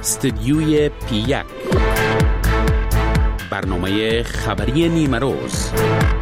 استدیوی پی1 برنامه خبری نیمه روز.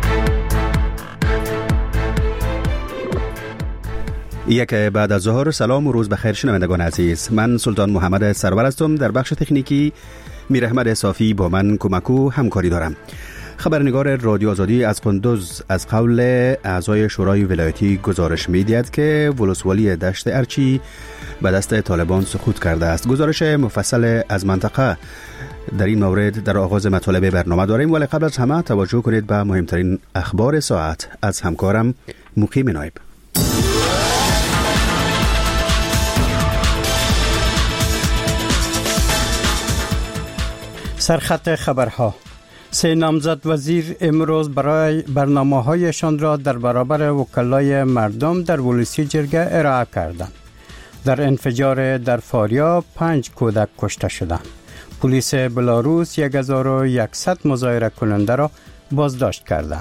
یک بعد از ظهر. سلام و روز بخیر شنوندگان عزیز. من سلطان محمد سرور هستم. در بخش تکنیکی میر احمد صافی با من کمک و همکاری دارم. خبرنگار رادیو آزادی از قندوز از قول اعضای شورای ولایتی گزارش می‌دهد که ولسوالی دشت ارچی به دست طالبان سقوط کرده است. گزارش مفصل از منطقه در این مورد در آغاز مطالب برنامه داریم، ولی قبل از همه توجه کنید به مهمترین اخبار ساعت از همکارم مقیم نایب. سرخط خبرها: 3 نامزد وزیر امروز برای برنامه‌هایشان را در برابر وکلای مردم در ولسی جرگه ارائه کردند. در انفجار در فاریاب 5 کودک کشته شدند. پلیس بلاروس 1100 مظاهره کننده را بازداشت کرده.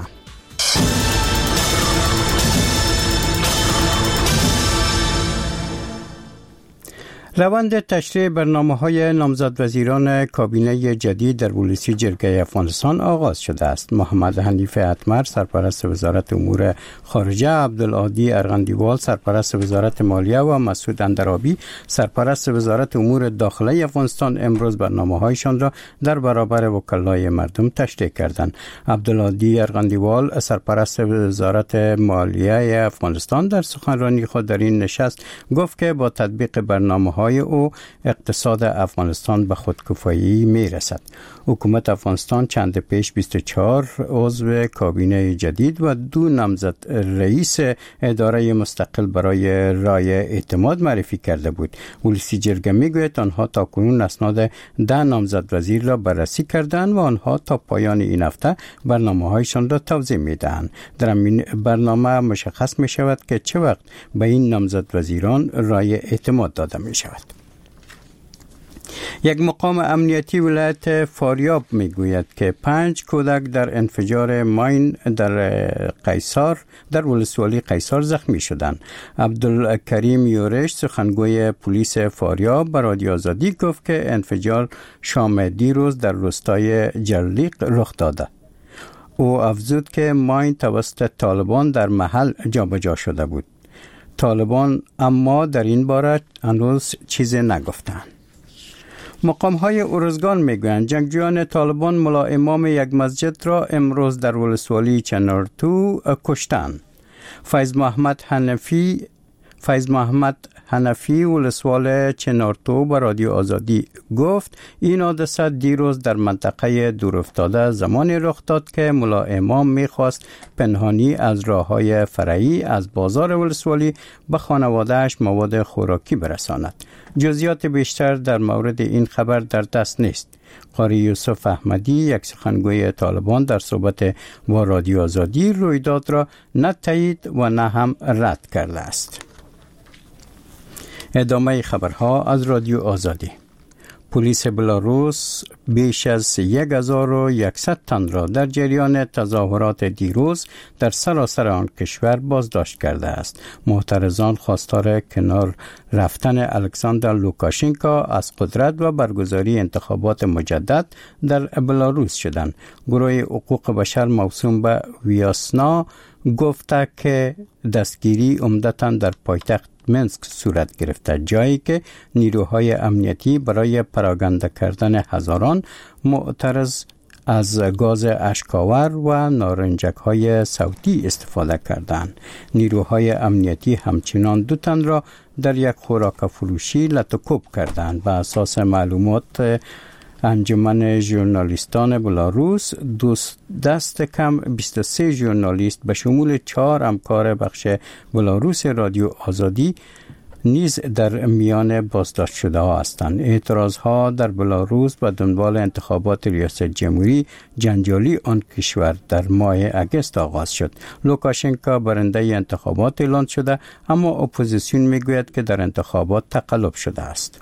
روند تشریع برنامه‌های نامزد وزیران کابینه جدید در ولسی جرگه افغانستان آغاز شده است. محمد حنیف اتمر سرپرست وزارت امور خارجه، عبدالعادی ارغندیوال سرپرست وزارت مالیه و مسعود اندرابی سرپرست وزارت امور داخلی افغانستان امروز برنامه‌هایشان را در برابر وکلای مردم تشریع کردند. عبدالعادی ارغندیوال سرپرست وزارت مالیه افغانستان در سخنرانی خود در این نشست گفت که با تطبیق برنامه‌های او اقتصاد افغانستان به خودکفایی میرسد. حکومت افغانستان چند پیش 24 عضو کابینه جدید و 2 نامزد رئیس اداره مستقل برای رای اعتماد معرفی کرده بود. ولسی جرگه میگوید آنها تاکنون اسناد 10 نامزد وزیر را بررسی کردند و آنها تا پایان این هفته برنامه‌هایشان را توضیح میدهند. در این برنامه مشخص می شود که چه وقت به این نامزد وزیران رای اعتماد داده می شود. یک مقام امنیتی ولایت فاریاب میگوید که 5 کودک در انفجار ماین در قیصار در ولسوالی قیصار زخمی شدند. عبدالکریم یورش سخنگوی پلیس فاریاب به رادیو آزادی گفت که انفجار شام دیروز در روستای جرلیق رخ داده. او افزود که ماین توسط طالبان در محل جابجا شده بود. طالبان اما در این باره هنوز چیزی نگفتند. مقام‌های ارزگان میگویند جنگجویان طالبان ملا امام یک مسجد را امروز در ولسوالی چنارتو کشتند. فیض محمد حنفی ولسوال چنارتو به رادیو آزادی گفت این حادثه دیروز در منطقه دورافتاده زمانی رخ داد که ملا امام میخواست پنهانی از راه‌های فرعی از بازار ولسوالی به خانواده‌اش مواد خوراکی برساند. جزئیات بیشتر در مورد این خبر در دست نیست. قاری یوسف احمدی یک سخنگوی طالبان در صحبت با رادیو آزادی رویداد را نه تایید و نه هم رد کرده است. ادامه خبرها از رادیو آزادی. پلیس بلاروس بیش از 1100 تن را در جریان تظاهرات دیروز در سراسر آن کشور بازداشت کرده است. معترضان خواستار کنار رفتن الکساندر لوکاشنکو از قدرت و برگزاری انتخابات مجدد در بلاروس شدند. گروه حقوق بشر موسوم به ویاسنا گفته که دستگیری عمدتاً در پایتخت منسک صورت گرفته، جایی که نیروهای امنیتی برای پراگنده کردن هزاران معترض از گاز اشک‌آور و نارنجک‌های صوتی استفاده کردند. نیروهای امنیتی همچنان 2 تن را در یک خوراک فروشی لطوکوب کردند. بر اساس معلومات انجمن ژورنالیستان بلاروس دست کم 23 ژورنالیست به شمول 4 همکار بخش بلاروس رادیو آزادی نیز در میان بازداشت شده ها هستند. اعتراض ها در بلاروس به دنبال انتخابات ریاست جمهوری جنجالی آن کشور در ماه اگست آغاز شد. لوکاشنکو برنده انتخابات اعلان شده، اما اپوزیسیون میگوید که در انتخابات تقلب شده است.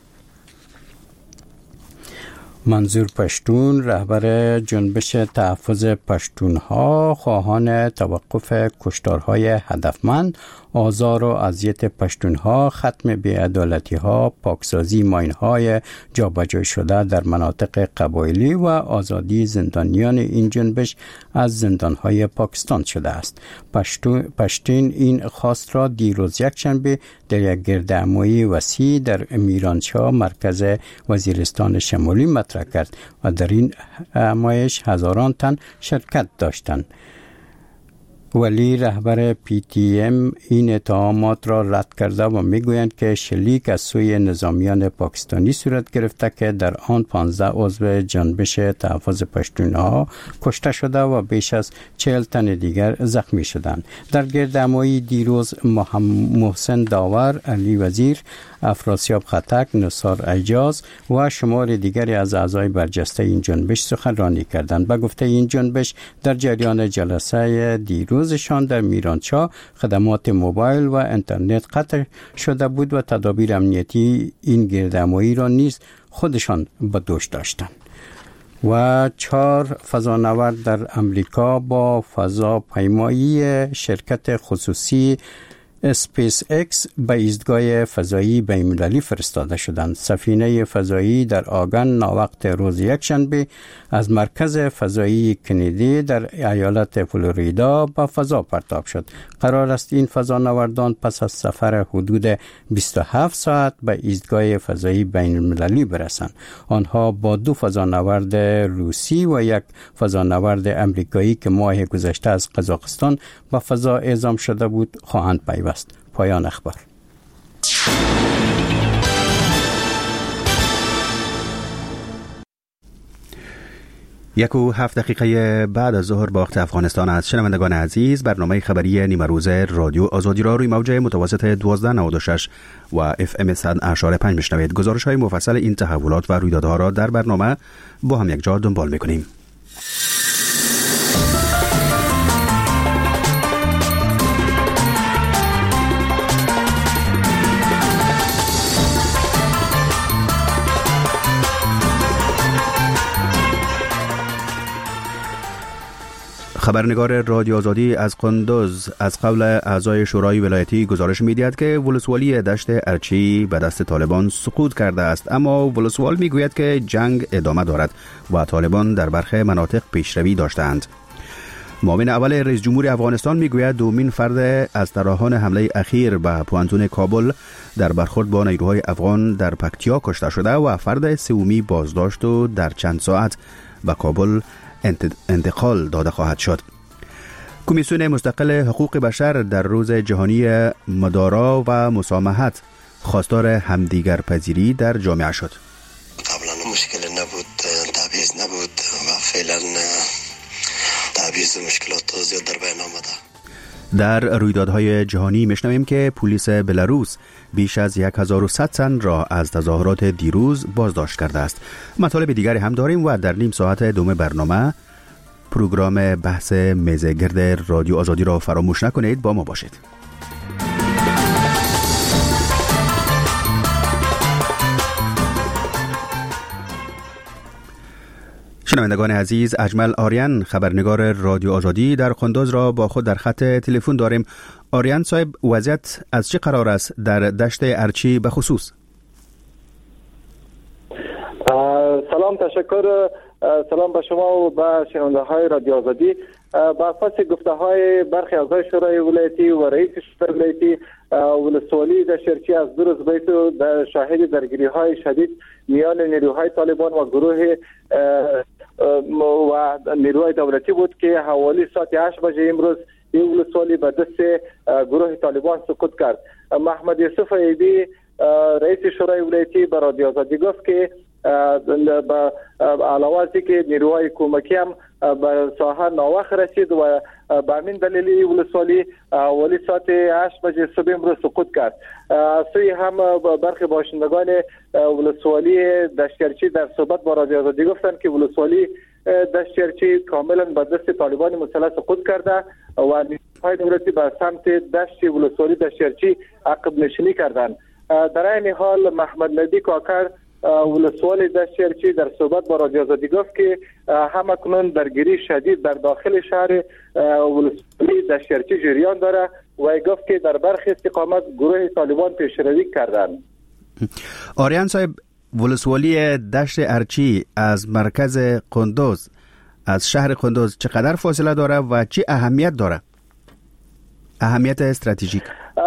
منظور پشتون رهبر جنبش تحفظ پشتونها خواهان توقف کشتارهای هدفمند آزار و اذیت پشتونها، ختم بی‌عدالتی‌ها، پاکسازی ماین‌های جابجا شده در مناطق قبایلی و آزادی زندانیان این جنبش از زندان‌های پاکستان شده است. پشتون این خواست را دیروز یکشنبه در یک گردهمایی وسیع در میرانشاه مرکز وزیرستان شمالی مطرح کرد و در این همایش هزاران تن شرکت داشتند. ولی رهبر PTM این اتهامات را رد کرده و میگویند که شلیک از سوی نظامیان پاکستانی صورت گرفته که در آن 15 عضو جنبش تحفظ پشتونها کشته شده و بیش از 40 تن دیگر زخمی شدند. در گردهمایی دیروز محسن داور، علی وزیر، افراسیاب خطک، نثار اعجاز و شمار دیگری از اعضای برجسته این جنبش سخنرانی کردند. به گفته این جنبش در جریان جلسه دیروزشان در میرانشاه خدمات موبایل و اینترنت قطع شده بود و تدابیر امنیتی این گردهمایی را نیز خودشان به دوش داشتند. و 4 فضانورد در امریکا با فضاپیمایی شرکت خصوصی اسپیس اکس به ایستگاه فضایی بین‌المللی فرستاده شدند. سفینه فضایی در آگن ناوقت روز یکشنبه از مرکز فضایی کندی در ایالت فلوریدا به فضا پرتاب شد. قرار است این فضانوردان پس از سفر حدود 27 ساعت به ایستگاه فضایی بین‌المللی برسند. آنها با 2 فضانورد روسی و 1 فضانورد امریکایی که ماه گذشته از قزاقستان به فضا اعزام شده بود خواهند پیوست. پایان اخبار. 1:07 بعد از ظهر با وقت افغانستان از شنوندگان عزیز، برنامه خبری نیمه روز رادیو آزادی را روی موج متوسط 1296 و FM 100.5 میشنوید. گزارش های مفصل این تحولات و رویدادها را در برنامه با هم یک جا دنبال میکنیم. خبرنگار رادیو آزادی از قندوز از قول اعضای شورای ولایتی گزارش می‌دهد که ولسوالی دشت ارچی به دست طالبان سقوط کرده است، اما ولسوال میگوید که جنگ ادامه دارد و طالبان در برخی مناطق پیشروی داشتند. معاون اول رئیس جمهور افغانستان میگوید دومین فرد از طراحان حمله اخیر به پوانتون کابل در برخورد با نیروهای افغان در پکتیا کشته شده و فرد سومی بازداشت و در چند ساعت به کابل انتقال داده خواهد شد. کمیسیون مستقل حقوق بشر در روز جهانی مدارا و مسامحت خواستار همدیگر پذیری در جامعه شد. قبلا مشکل نبود، تبعیض نبود و فعلا تبعیض مشکلات زیاد در بین آمده. در رویدادهای جهانی میشنویم که پلیس بلاروس بیش از 1100 تن را از تظاهرات دیروز بازداشت کرده است. مطالب دیگری هم داریم و در نیم ساعت دوم برنامه پروگرام بحث میز گرد رادیو آزادی را فراموش نکنید، با ما باشید. شنوندگان عزیز، اجمل آریان خبرنگار رادیو آزادی در قندوز را با خود در خط تلفن داریم. آریان صاحب، وضعیت از چه قرار است در دشت ارچی به خصوص؟ سلام، تشکر. سلام به شما و به شنونده های رادیو آزادی. با اساس گفته های برخی اعضای شورای ولایتی و رئیس شورای ولایتی، ولسوالی دشت ارچی از 2 روز در شاهد درگیری های شدید میان نیروهای طالبان و گروه و نیروهای دولتی بود که حوالی ساعت 8 بجه امروز این ولسوالی به دست گروه طالبان سقوط کرد. محمد یوسف ایبی، رئیس شورای ولایتی، به رادیو آزادی گفت که علاوه از اینکه نیروهای کمکی هم به ساحه ناوخت رسید و به همین دلیل ولسوالی اولی ساعت 8 بجه صبح امروز سقوط کرد. سوی هم برخی باشندگان ولسوالی دشت ارچی در صحبت با رادیو آزادی گفتند که ولسوالی دشت ارچی کاملا به دست طالبان مسلح سقوط کرده و نیروهای دولتی به سمت دشت ولسوالی دشت ارچی عقب نشینی کردند. در این حال محمد نبی کاکر، ولسوال دشت ارچی، در صحبت با رادیو آزادی گفت که همکنون درگیری شدید در داخل شهر ولسوالی دشت ارچی جریان داره و گفت که در برخی استقامت گروه طالبان پیشروی کردند. آریان صاحب، ولسوالی دشت ارچی از مرکز قندوز، از شهر قندوز چقدر فاصله داره و چه اهمیت داره؟ اهمیت استراتژیک.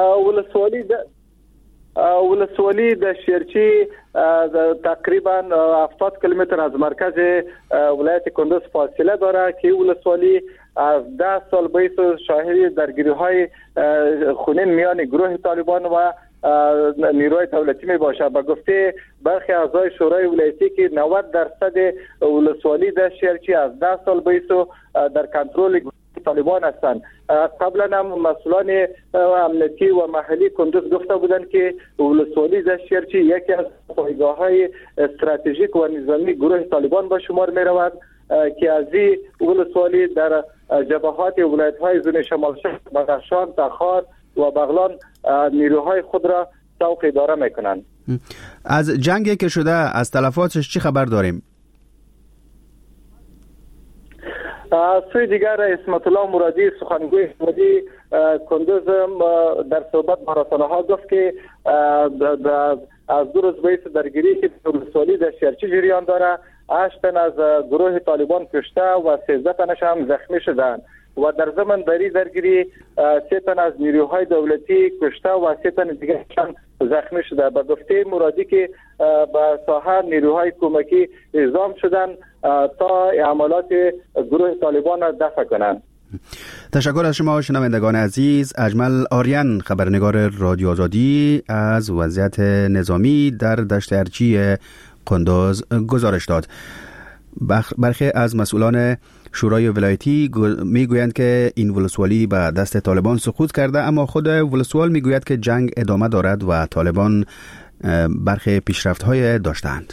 ولسوالی دشت ارچی تقریبا 70 کیلومتر از مرکز ولایت قندوز فاصله داره که ولسوالی از 10 سال پیش شاهد درگیری‌های خونین میان گروه طالبان و نیروی دولتی می باشه. با گفته برخی اعضای شورای ولایتی که 90% ولسوالی دشت ارچی از 10 سال پیش در کنترل طالبان هستند. قبلا هم مسئولان امنیتی و محلی قندوز گفته بودند که ولسوالی دشت ارچی یکی از پایگاه‌های استراتژیک و نظامی گروه طالبان به شمار می رود که از این ولسوالی در جبهات ولایت‌های زون شمال شرق، بدخشان، تخار و بغلان نیروهای خود را سوق اداره میکنند. از جنگی که شده از تلفاتش چی خبر داریم؟ سوی دیگر اسمت الله مرادی سخنگوی حکومتی قندوز در صحبت با رسانه‌ها گفت که از 2 روز پیش درگیری که ولسوالی دشت ارچی جریان داره 8 تن از گروه طالبان کشته و 13 تنش هم زخمی شدند و در زمان بری درگیری 3 تن از نیروهای دولتی کشته و 3 تن دیگه هم زخمی شده. به گفته مرادی که به ساحه نیروهای کمکی اعزام شدن تا عملات گروه طالبان را دفع کنند. تشکر از شما شنوندگان عزیز. اجمل آریان، خبرنگار رادیو آزادی، از وضعیت نظامی در دشت ارچی قندوز گزارش داد. برخی از مسئولان شورای ولایتی میگویند که این ولسوالی به دست طالبان سقوط کرده، اما خود ولسوال میگوید که جنگ ادامه دارد و طالبان برخی پیشرفت‌های داشتند.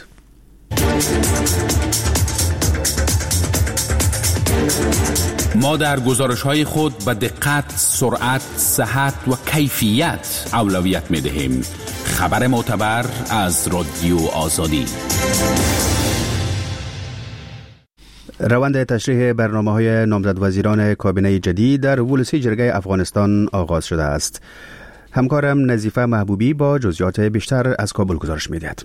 ما در گزارش‌های خود به دقت، سرعت، صحت و کیفیت اولویت می‌دهیم. خبر معتبر از رادیو آزادی. روند تشریح برنامه‌های نامزد وزیران کابینه جدید در ولسی جرگه افغانستان آغاز شده است. همکارم نظیفه محبوبی با جزئیات بیشتر از کابل گزارش می‌دهد.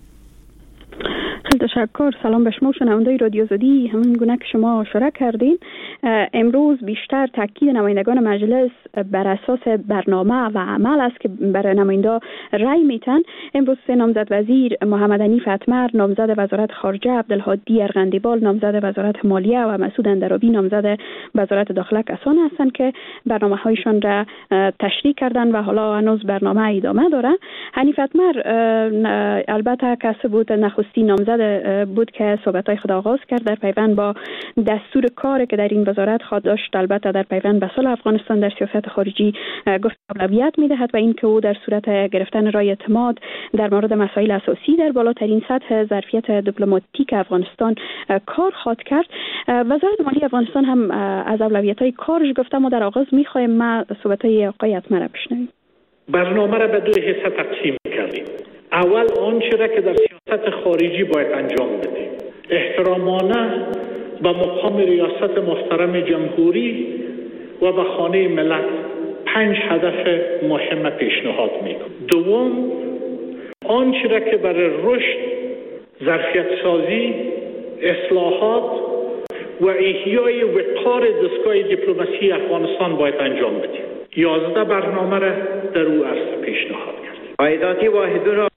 تشکر. سلام به شما شنوندگان رادیو آزادی. همون گونه که شما اشاره کردین، امروز بیشتر تاکید نمایندگان مجلس بر اساس برنامه و عمل است که برای نماینده رای میتن. امروز 3 نامزد وزیر، محمد حنیف اتمر نامزد وزارت خارجه، عبدالهادی ارغندیبال نامزد وزارت مالیه و مسعود اندرابی نامزد وزارت داخله کسانی هستند که برنامه‌هایشان را تشریح کردن و حالا هنوز برنامه ادامه داره. حنیف اتمر البته کسی بود نخستین نامزد بود که صحبت‌های خود آغاز کرد در پیوند با دستور کاری که در این وزارت خود داشت. البته در پیوند به صلح افغانستان در سیاست خارجی گفت اولویت می‌دهد و اینکه او در صورت گرفتن رای اعتماد در مورد مسائل اساسی در بالاترین سطح ظرفیت دیپلماتیک افغانستان کار خواهد کرد. وزارت مالیه افغانستان هم از اولویت‌های کارش گفته. ما در آغاز می‌خوایم ما صحبت‌های آقای اتمر را بشنویم. برنامه را به 2 حصه تقسیم کردیم. اول آنچه را که در سیاست خارجی باید انجام بدیم، احترامانه به مقام ریاست محترم جمهوری و به خانه ملت 5 هدف مهم پیشنهاد میکنم. دوم، آنچه را که برای رشد، ظرفیت سازی، اصلاحات و احیای وقار دستگاه دیپلماسی افغانستان باید انجام بدیم. 11 برنامه را در او عرض پیشنهاد کرد. عایداتی واحدون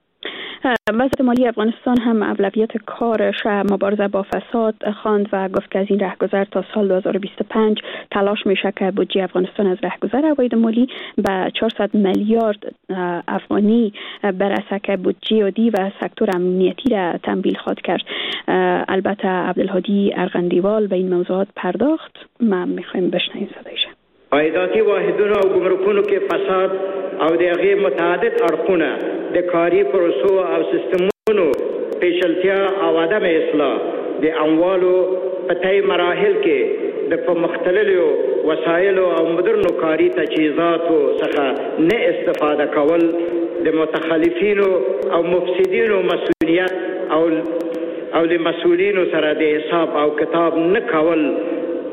وزارت مالیه افغانستان هم اولویت کارش مبارزه با فساد خواند و گفت که از این رهگذر تا سال 2025 تلاش میشه که بودجه افغانستان از رهگذر عواید مالی به 400 میلیارد افغانی برسه که بودجه عادی و سکتور امنیتی را تمویل خواهد کرد. البته عبدالهادی ارغندیوال به این موضوعات پرداخت. ما میخوایم بشنویم صدایش. عایداتی واحدونه او ګمرکونو کې فساد او د هغې متعدد اړخونه د کاري پروسو او سیستمونو پیچلتیا او عدم اصلاح د اموالو په طی مراحل کې د په مختلفو وسایلو او مدرنو کاري تجهیزاتو څخه نه استفاده کول، د متخلفینو او مفسدینو مسؤلیت او د مسؤلینو سره د حساب او کتاب نه کول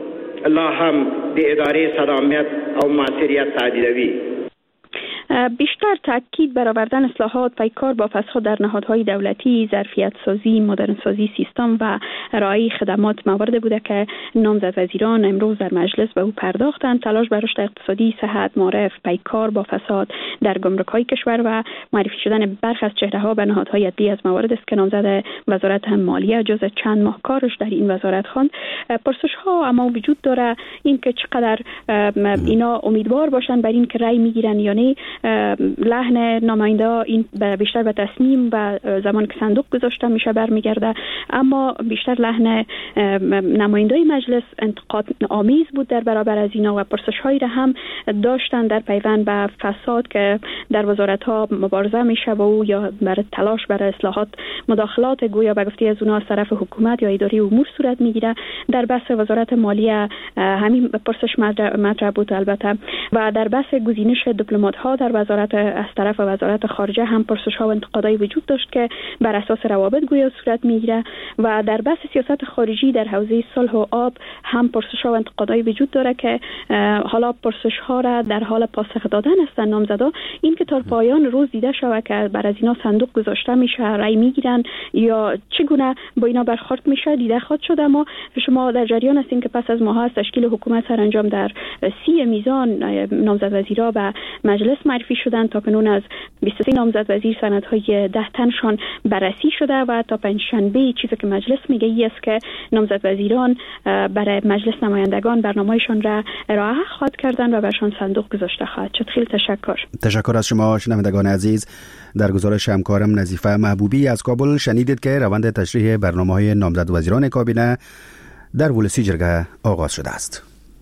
لا هم د اداره سلامت او مؤثریت تعدیلوی. بیشتر تاکید بر آوردن اصلاحات پیکار با فساد در نهادهای دولتی، ظرفیت سازی، مدرن سازی سیستم و ارائه خدمات موارد بوده که نامزد وزیران امروز در مجلس به او پرداختند. تلاش بر رشد اقتصادی، صحت، معرف، پیکار با فساد در گمرک‌های کشور و معرفی شدن برخی از چهره‌ها به نهادهای عدلی از موارد است که نامزد وزارت مالیه جز چند ماه کارش در این وزارت خواند. پرسش‌ها اما وجود داره این که چقدر اینا امیدوار باشن بر این که رأی میگیرن یا نه. لحن نماینده این بیشتر به تصمیم و زمان که صندوق گذاشته میشه برمیگرده، اما بیشتر لحن نماینده مجلس انتقاد آمیز بود در برابر از اینا و پرسش‌هایی را هم داشتن در پیوند به فساد که در وزارت‌ها مبارزه میشه و او یا برای تلاش برای اصلاحات مداخلات گویا به گفته از اونها از طرف حکومت یا اداره امور صورت میگیره. در بحث وزارت مالیه همین پرسش مطرح بود البته و در بحث گزینش دیپلمات‌ها در وزارت از طرف وزارت خارجه هم پرسش‌ها و انتقادای وجود داشت که بر اساس روابط گویا صورت میگیره و در بحث سیاست خارجی در حوزه صلح و آب هم پرسش‌ها و انتقادای وجود داره که حالا پرسش‌ها را در حال پاسخ دادن هستند نامزدا. این که تا پایان روز دیده شود که بر از اینا صندوق گذاشته میشه، رأی میگیرن یا چگونه با اینا برخورد میشه دیده خواهد شد. اما شما در جریان هستین که پس از ماها از تشکیل حکومت سرانجام در 30 میزان نامزد وزیرا به مجلس معرفی شدند. تا کنون از 23 نامزد وزیر سندهای 10 تنشان بررسی شده و تا پنجشنبه چیزی که مجلس میگه ای است که نامزد وزیران برای مجلس نمایندگان برنامه‌شان را ارائه خواهد کردن و برشان صندوق گذاشته خواهد شد. خیلی تشکر از شما شنوندگان عزیز. در گزارش همکارم نظیفه محبوبی از کابل شنیدید که روند تشریح برنامه‌های نامزد وزیران کابینه در ولسی جرگه آغاز شده است.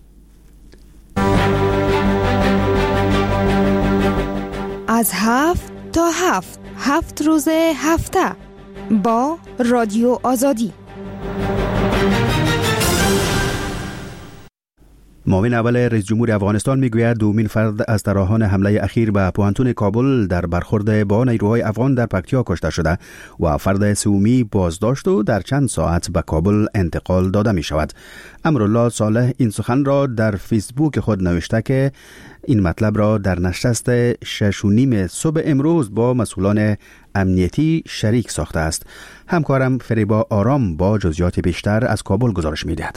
از 7 تا 7 روز هفته با رادیو آزادی. معاون اول رئیس جمهور افغانستان میگوید دومین فرد از طراحان حمله اخیر به پوهنتون کابل در برخورد با نیروهای افغان در پکتیا کشته شده و فرد سومی بازداشت و در چند ساعت به کابل انتقال داده می شود. امرالله صالح این سخن را در فیسبوک خود نوشته که این مطلب را در نشست 6:30 صبح امروز با مسئولان امنیتی شریک ساخته است. همکارم فریبا آرام با جزئیات بیشتر از کابل گزارش می‌دهد.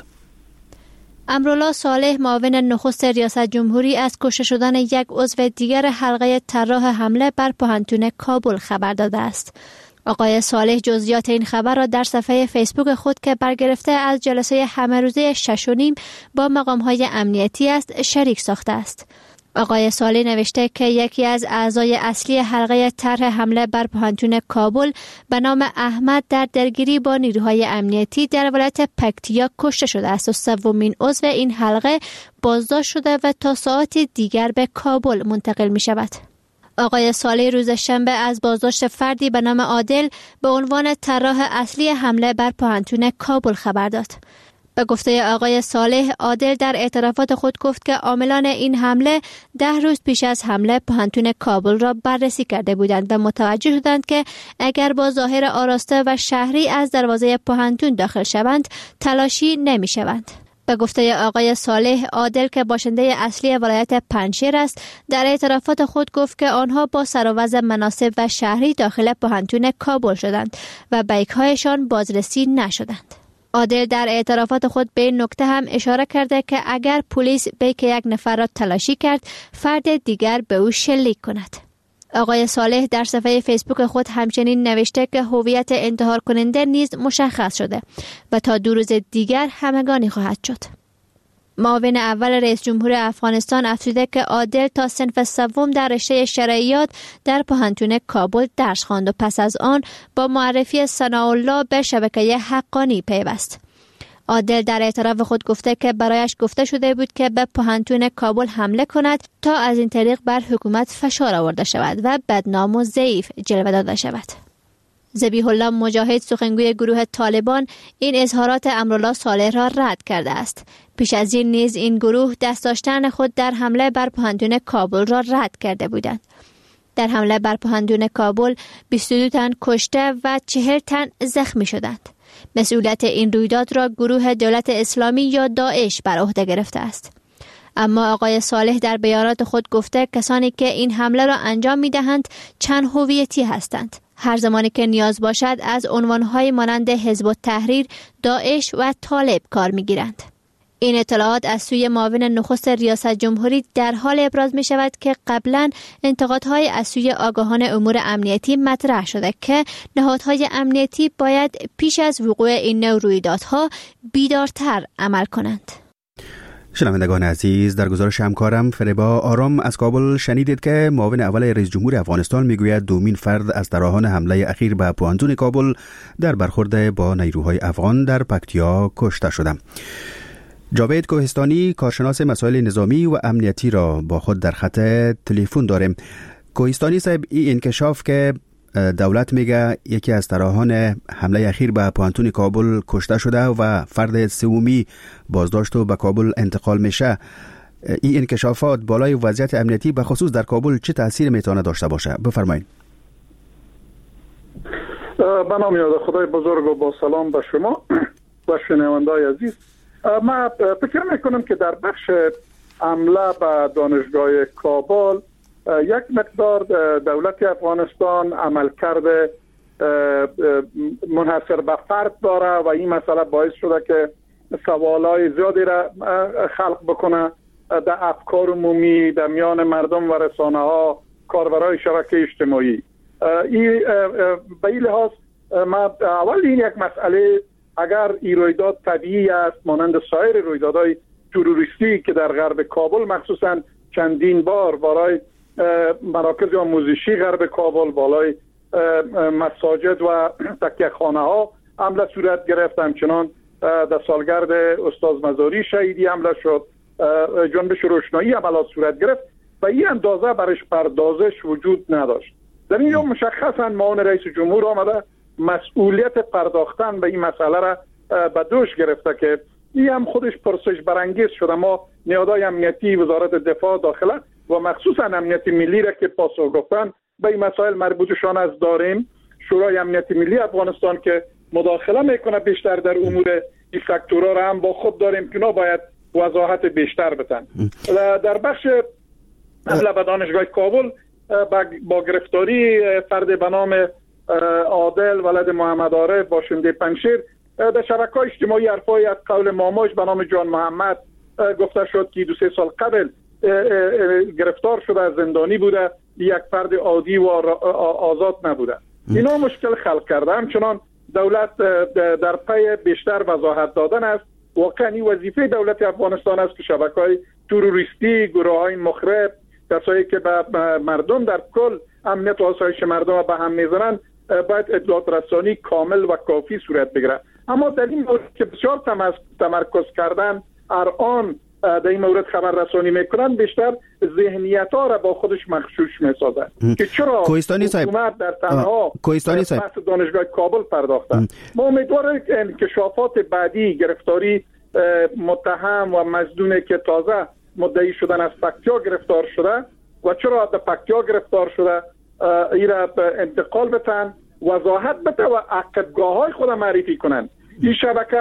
امرالله صالح معاون نخست ریاست جمهوری از کشته شدن یک عضو دیگر حلقه طراح حمله بر پوهنتون کابل خبر داده است. آقای صالح جزئیات این خبر را در صفحه فیسبوک خود که برگرفته از جلسه همه روزه 6:30 با مقام‌های امنیتی است شریک ساخته است. آقای صالح نوشته که یکی از اعضای اصلی حلقه طرح حمله بر پوهنتون کابل به نام احمد در درگیری با نیروهای امنیتی در ولایت پکتیا کشته شده است و سومین عضو این حلقه بازداشت شده و تا ساعت دیگر به کابل منتقل می شود. آقای صالح روز شنبه از بازداشت فردی به نام عادل به عنوان طراح اصلی حمله بر پوهنتون کابل خبر داد. به گفته آقای صالح، عادل در اعترافات خود گفت که عاملان این حمله 10 روز پیش از حمله پوهنتون کابل را بررسی کرده بودند و متوجه شدند که اگر با ظاهر آراسته و شهری از دروازه پوهنتون داخل شوند تلاشی نمی شوند. به گفته آقای صالح، عادل که باشنده اصلی ولایت پنجشیر است در اعترافات خود گفت که آنها با سر و وضع مناسب و شهری داخل پوهنتون کابل شدند و بیک‌هایشان بازرسی نشدند. عادل در اعترافات خود به این نکته هم اشاره کرده که اگر پلیس بیک یک نفر را تلاشی کرد، فرد دیگر به او شلیک کند. آقای صالح در صفحه فیسبوک خود همچنین نوشته که هویت انتحار کننده نیز مشخص شده و تا 2 روز دیگر همگانی خواهد شد. معاون اول رئیس جمهور افغانستان افزوده که عادل تا صنف سوم در رشته شرعیات در پوهنتون کابل درس خواند و پس از آن با معرفی ثناءالله به شبکه حقانی پیوست. عادل در اعتراف خود گفته که برایش گفته شده بود که به پوهنتون کابل حمله کند تا از این طریق بر حکومت فشار آورده شود و بدنام و ضعیف جلوه داده شود. ذبیح الله مجاهد سخنگوی گروه طالبان این اظهارات امرالله صالح را رد کرده است. پیش از این نیز این گروه دست داشتن خود در حمله بر پوهنتون کابل را رد کرده بودند. در حمله بر پوهنتون کابل 22 تن کشته و 40 تن زخمی شدند. مسئولیت این رویداد را گروه دولت اسلامی یا داعش بر عهده گرفته است. اما آقای صالح در بیانات خود گفته کسانی که این حمله را انجام می‌دهند چند هویتی هستند. هر زمانی که نیاز باشد از عنوان‌های مانند حزب التحریر، داعش و طالب کار می‌گیرند. این اطلاعات از سوی معاون نخست ریاست جمهوری در حال ابراز می شود که قبلا انتقادهای از سوی آگاهان امور امنیتی مطرح شده که نهادهای امنیتی باید پیش از وقوع این نوع رویدادها بیدارتر عمل کنند. شنوندگان عزیز، در گزارش همکارم فریبا آرام از کابل شنیدید که معاون اول رئیس جمهور افغانستان میگوید دومین فرد از طراحان حمله اخیر به پوهنتون کابل در برخورد با نیروهای افغان در پکتیا کشته شده. جاوید کوهستانی کارشناس مسائل نظامی و امنیتی را با خود در خط تلفن داریم. کوهستانی صاحب، این انکشاف که دولت میگه یکی از طراحان حمله اخیر به پوهنتون کابل کشته شده و فرد سومی بازداشت و به کابل انتقال میشه، این انکشافات بالای وضعیت امنیتی به خصوص در کابل چه تأثیر میتونه داشته باشه؟ بفرمایید. به نام یاد خدای بزرگ و با سلام به شما و شنونده‌های عزیز. من فکر میکنم که در بخش حمله به دانشگاه کابل یک مقدار دولت افغانستان عمل کرده منحصر به فرد داره و این مسئله باعث شده که سوالای زیادی را خلق بکنه در افکار عمومی، در میان مردم و رسانه ها، کاربرای شبکه اجتماعی. به این لحاظ ما اول این یک مسئله، اگر این رویداد طبیعی است مانند سایر رویدادهای تروریستی که در غرب کابل مخصوصا چندین بار بالای مراکز آموزشی غرب کابل، بالای مساجد و تکیه‌خانه ها حمله صورت گرفت، همچنان در سالگرد استاد مزاری شهیدی حمله شد، جنبش روشنایی حملات صورت گرفت و این اندازه برش پردازش وجود نداشت. در این یوم مشخصا معاون رئیس جمهور آمده مسئولیت پرداختن به این مسئله را به دوش گرفته که این هم خودش پرسش برانگیز شده. ما نهادهای امنیتی، وزارت دفاع، داخله و مخصوصا امنیت ملی را که پاسخ گفتن به این مسائل مربوطشان از داریم. شورای امنیت ملی افغانستان که مداخله میکنه بیشتر در امور این فاکتورها را هم با خود داریم که باید وضاحت بیشتر بدن. در بخش حمله به دانشگاه کابل با گرفتاری فرد به نام عادل ولد محمد عارف باشنده پنشیر در شبکه‌های اجتماعی حرفای از قول ماماش به نام جان محمد گفته شد که 2-3 سال قبل گرفتار شده، از زندانی بوده، یک فرد عادی و آزاد نبوده. اینا مشکل خلق کرده. همچنان دولت در پی بیشتر وضاحت دادن است. واقعا این وظیفه دولت افغانستان است که شبکه‌های تروریستی، گروه‌های مخرب، کسایی که به مردم در کل امنیت و آسایش مردم به هم میزنن باید اطلاعات رسانی کامل و کافی صورت بگیره. اما در این مورد که بسیار تمرکز کردن الان در این مورد خبر رسانی میکنن، بیشتر ذهنیت ها را با خودش مغشوش میسازه که چرا حکومت در تنها بحث دانشگاه کابل پرداختن. ما امیدواریم که انکشافات بعدی، گرفتاری متهم و مظنون که تازه مدعی شدن از پکتیا گرفتار شده و چرا در پکتیا گرفتار شده، این را انتقال بتن، وضاحت بده و عقبگاه های خود معرفی کنن. این شبکه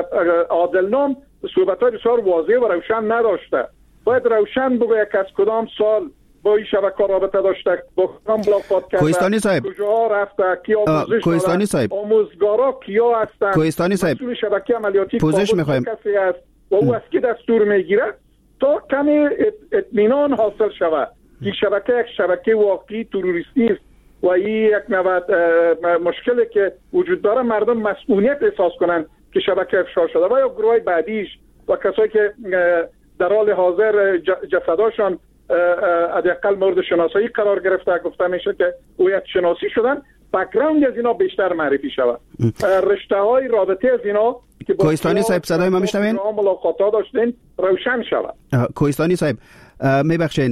عادلنام صحبت‌های بسیار واضح و روشن نداشته. باید روشن بگه که از کدام سال با این شبکه رابطه داشته، با کدام بلاکات کرده، کجا رفته، کی آموزش داده، آموزگارا کیا هستند، مسئول شبکه عملیاتی کابل کسی است و او از کی دستور میگیره تا کمی اطمینان حاصل شود. این شبکه یک شبکه واقعی تروریستی است و این یک نوع مشکلی که وجود داره، مردم مسئولیت احساس کنن که شبکه افشا شده و یا گروه بعدیش و کسایی که در حال حاضر جسداشان حداقل مورد شناسایی قرار گرفته، گفته میشه که هویت شناسی شدن، بک‌گراند از اینا بیشتر معرفی شود، رشته های رابطه از اینا که با کوهستانی صاحب صدای ما میشنوین؟ ملاقات داشتین روشن شود. کوهستانی صاحب میبخشین،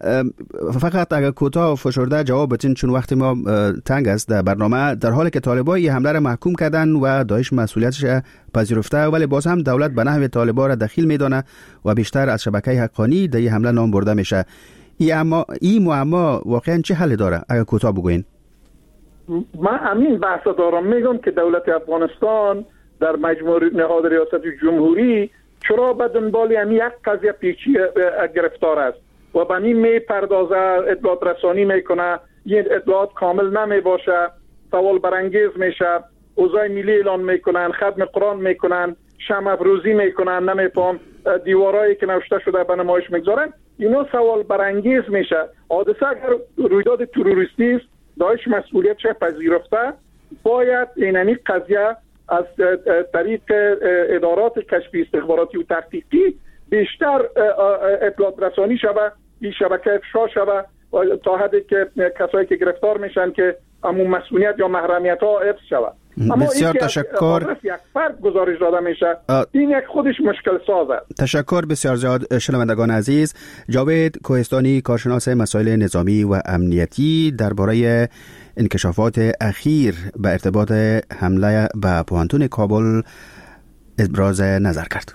فقط اگر کوتاه و فشرده جواب بدین چون وقت ما تنگ است در برنامه. در حالی که طالبان این حمله را محکوم کردن و داعش مسئولیتش پذیرفته، ولی باز هم دولت به نحو طالبان را دخیل میدانه و بیشتر از شبکه حقانی در این حمله نام برده میشه. این معما واقعا چه حل داره؟ اگر کوتاه بگوین. من همین بحث دارم میگم که دولت افغانستان در مجموعه نهاد ریاست جمهوری چرا به دنبال همین یک قضیه پیچی گرفتار است و به این میپردازه، اطلاعات رسانی میکنه، این اطلاعات کامل نمیباشه، سوال برانگیز میشه، اوضاع ملی اعلان میکنن، ختم قرآن میکنن، شمع افروزی میکنن، نمیفهم دیوارایی که نوشته شده به نمایش میگذارن، اینا سوال برانگیز میشه. حادثه اگر رویداد تروریستی است، داعش مسئولیتش پذیرفته، باید اینمی قضیه از طریق ادارات کشفی استخباراتی و تحقیقی بیشتر اطلاعات رسانی شود، این شبکه افشا شود تا حدی که کسایی که گرفتار میشن که همون مسئولیت یا محرمیت ها حفظ شود. اما بسیار تشکر. یک فرد گزارش داده میشه، این یک خودش مشکل ساز است. تشکر بسیار زیاد شنوندگان عزیز. جاوید کوهستانی، کارشناس مسائل نظامی و امنیتی، درباره انکشافات اخیر به ارتباط حمله به پوهنتون کابل ابراز نظر کرد.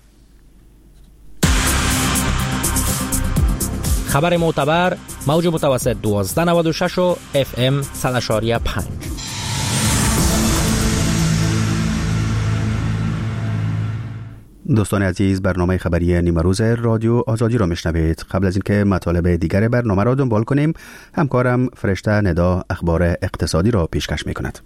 خبر معتبر، موج متوسط 1296 و FM 100.5. دوستان عزیز، برنامه خبری نیمه روز رادیو آزادی را میشنوید. قبل از اینکه مطالب دیگر برنامه را دنبال کنیم، همکارم فرشته ندا اخبار اقتصادی را پیشکش میکند.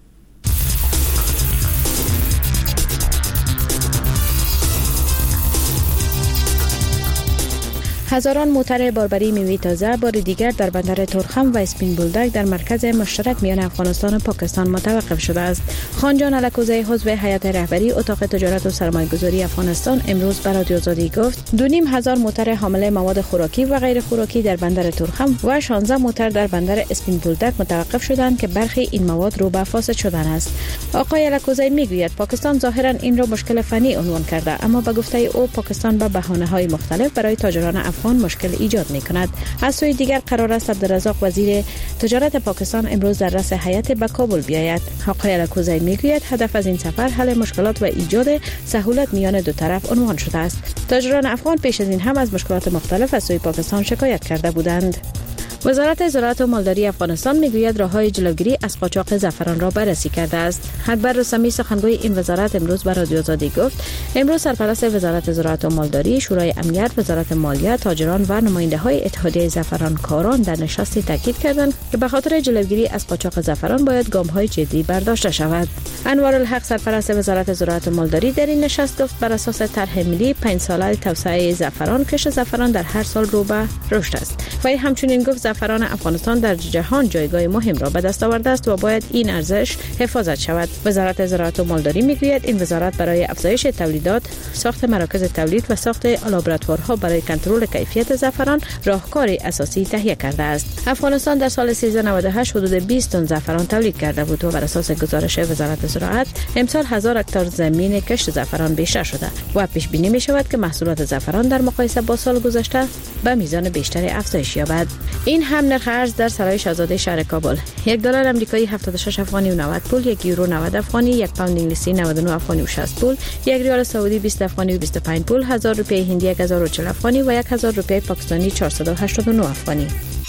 هزاران موتر باربری میوه تازه بار دیگر در بندر تورخم و اسپین بولدک در مرکز مشترک میان افغانستان و پاکستان متوقف شده است. خانجان الکوزی، عضو هیئت رهبری اتاق تجارت و سرمایه‌گذاری افغانستان، امروز به رادیو آزادی گفت 2,500 موتر حامل مواد خوراکی و غیر خوراکی در بندر تورخم و 16 موتر در بندر اسپین بولدک متوقف شدند که برخی این مواد رو به فاسد شدن است. آقای الکوزی میگوید پاکستان ظاهرا این را مشکل فنی عنوان کرده، اما به گفته او پاکستان به بهانه‌های مختلف برای تاجران افغان مشکل ایجاد می کند. از سوی دیگر قرار است عبدالرزاق وزیر تجارت پاکستان امروز در رأس هیئت به کابل بیاید. آقای الکوزی میگوید هدف از این سفر حل مشکلات و ایجاد سهولت میان دو طرف عنوان شده است. تاجران افغان پیش از این هم از مشکلات مختلف از سوی پاکستان شکایت کرده بودند. وزارت زراعت و مالداری افغانستان میگوید راههای جلوگیری از قاچاق زعفران را بررسی کرده است. اکبر رستمی، سخنگوی این وزارت، امروز به رادیو آزادی گفت امروز سرپرست وزارت زراعت و مالداری، شورای امنیت، وزارت مالیه، تاجران و نماینده‌های اتحادیه زعفرانکاران در نشستی تاکید کردند که به خاطر جلوگیری از قاچاق زعفران باید گام‌های جدی برداشته شود. انوارالحق، سرپرست وزارت زراعت و مالداری، در این نشست گفت بر اساس طرح ملی 5 ساله توسعه زعفران، کشت زعفران در هر سال رو به رشد است. وی همچنین گفت زعفران افغانستان در جهان جایگاه مهم را به دست آورده است و باید این ارزش حفاظت شود. وزارت زراعت و مالداری میگوید این وزارت برای افزایش تولیدات، ساخت مراکز تولید و ساخت لابراتوارها برای کنترل کیفیت زعفران راهکاری اساسی تهیه کرده است. افغانستان در سال 1398 حدود 20 تن زعفران تولید کرده بود و بر اساس گزارش وزارت زراعت امسال 1000 هکتار زمین کشت زعفران بیشتر شده و پیش بینی می شود که محصولات زعفران در مقایسه با سال گذشته به میزان بیشتری افزایش یابد. این هم نرخ ارز در سرای شاهزاده شهر کابل: $1 آمریکایی 76 افغانی و 90 پول، 1 یورو 90 افغانی، 1 پوند انگلیسی 99 افغانی و 60 پول، 1 ریال سعودی 20 افغانی و 25 پول، 1000 روپیه هندی 1040 افغانی و 1000 روپیه پاکستانی 489 افغانی.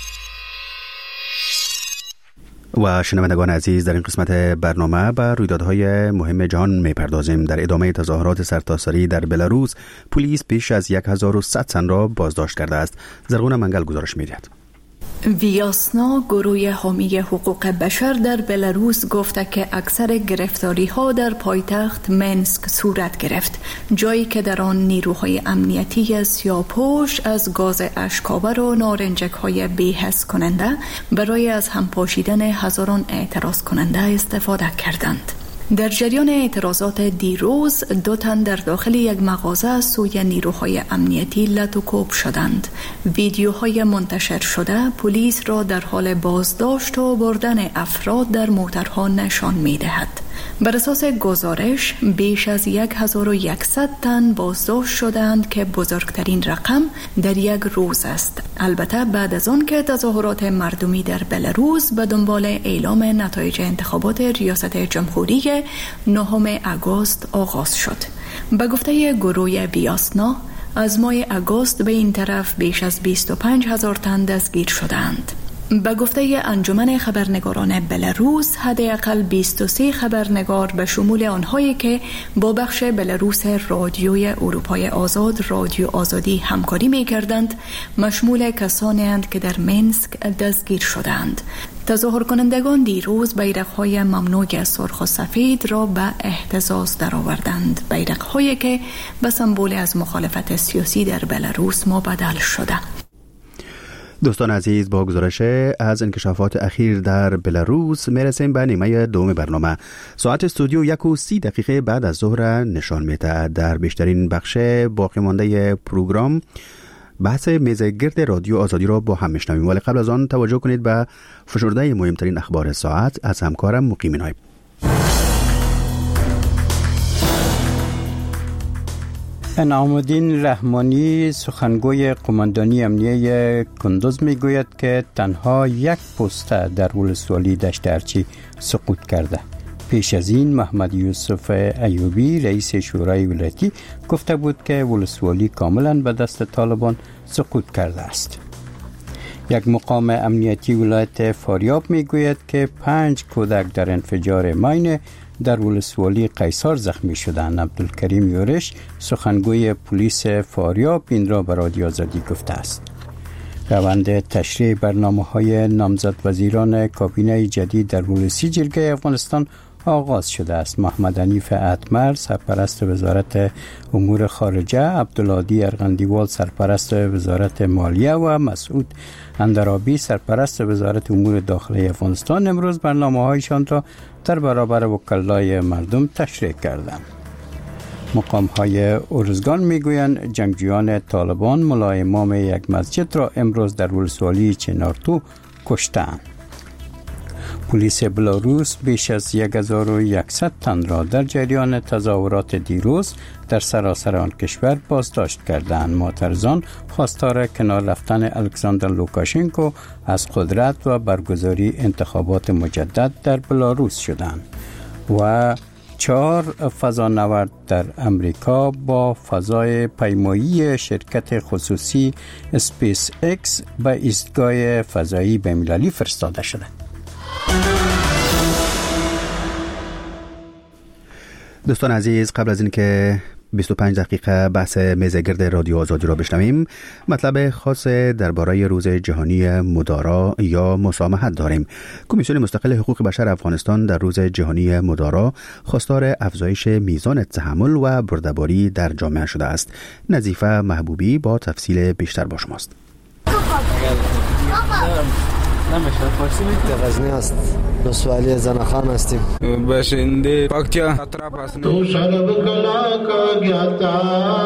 و شنوندگان عزیز، در این قسمت برنامه به رویدادهای مهم جهان میپردازیم. در ادامه تظاهرات سرتاسری در بلاروس، پلیس بیش از 1100 تن را بازداشت کرده است. زرغون منگل گزارش می‌دهد. ویاسنا، گروه حامی حقوق بشر در بلاروس، گفته که اکثر گرفتاری ها در پایتخت منسک صورت گرفت، جایی که در آن نیروهای امنیتی سیاه‌پوش از گاز اشک‌آور و نارنجک های بی‌حس کننده برای از هم پاشیدن هزاران اعتراض کننده استفاده کردند. در جریان اعتراضات دیروز 2 تن در داخل یک مغازه از سوی نیروهای امنیتی لطوکوب شدند. ویدیوهای منتشر شده پلیس را در حال بازداشت و بردن افراد در موترها نشان می دهد. بر اساس گزارش بیش از 1100 تن بازداشت شدند که بزرگترین رقم در یک روز است. البته بعد از آن که تظاهرات مردمی در بلاروس به دنبال اعلام نتایج انتخابات ریاست جمهوری 9 آگوست آغاز شد. به گفته گروه ویاسنا، از ماه آگوست به این طرف بیش از 25,000 تن دستگیر شدند. به گفته انجمن خبرنگاران بلاروس، حداقل 23 خبرنگار به شمول آنهایی که با بخش بلاروس رادیوی اروپای آزاد رادیو آزادی همکاری می‌کردند، مشمول کسانی اند که در مینسک دستگیر شدند. تظاهر کنندگان دیروز بیرق‌های ممنوع سرخ و سفید را به اهتزاز درآوردند، بیرق‌هایی که به سمبل از مخالفت سیاسی در بلاروس مبدل شده. دوستان عزیز، با گزارش از انکشافات اخیر در بلاروس میرسیم به نیمه دوم برنامه. ساعت استودیو 1:30 بعد از ظهر نشان میده. در بیشترین بخش باقی مانده پروگرام بحث میز گرد رادیو آزادی را با هم میشنویم، ولی قبل از آن توجه کنید به فشرده مهمترین اخبار ساعت از همکارم مقیم نایب. انعام الدین رحمانی سخنگوی قماندانی امنیه کندوز میگوید که تنها یک پست در ولسوالی دشت ارچی سقوط کرده. پیش از این محمد یوسف ایوبی رئیس شورای ولایتی گفته بود که ولسوالی کاملا به دست طالبان سقوط کرده است. یک مقام امنیتی ولایت فاریاب میگوید که 5 کودک در انفجار ماین در ولسوالی قیصر زخمی شدند. عبدالکریم یورش سخنگوی پلیس فاریاب این را به رادیو آزادی گفته است. روند تشریح برنامه‌های نامزد وزیران کابینه جدید در ولسی جرگه افغانستان آغاز شده است. محمد حنیف اتمر سرپرست وزارت امور خارجه، عبدالهادی ارغندیوال سرپرست وزارت مالیه و مسعود اندرابی سرپرست وزارت امور داخلی افغانستان امروز برنامه‌هایشان را در برابر وکلای مردم تشریح کردند. مقام‌های ارزگان میگویند جنگجویان طالبان ملای امام یک مسجد را امروز در ولسوالی چنارتو کشتند. پلیس بلاروس بیش از 1100 تن را در جریان تظاهرات دیروز در سراسر آن کشور بازداشت کردند. معترضان خواستار کنار رفتن الکساندر لوکاشنکو از قدرت و برگزاری انتخابات مجدد در بلاروس شدند و 4 فضانورد در امریکا با فضای پیمایی شرکت خصوصی اسپیس اکس به ایستگاه فضایی بین‌المللی فرستاده شدند. دوستان عزیز، قبل از اینکه 25 دقیقه بحث میز گرد رادیو آزادی را بشنویم، مطلب خاص درباره روز جهانی مدارا یا مسامحت داریم. کمیسیون مستقل حقوق بشر افغانستان در روز جهانی مدارا خواستار افزایش میزان تحمل و برده‌باری در جامعه شده است. نظیفه محبوبی با تفصیل بیشتر با شماست. غزنی است. نسوالی زنخان هستیم. باشنده پاکچا اطراف هستیم. تو شرب کلا کا گیتا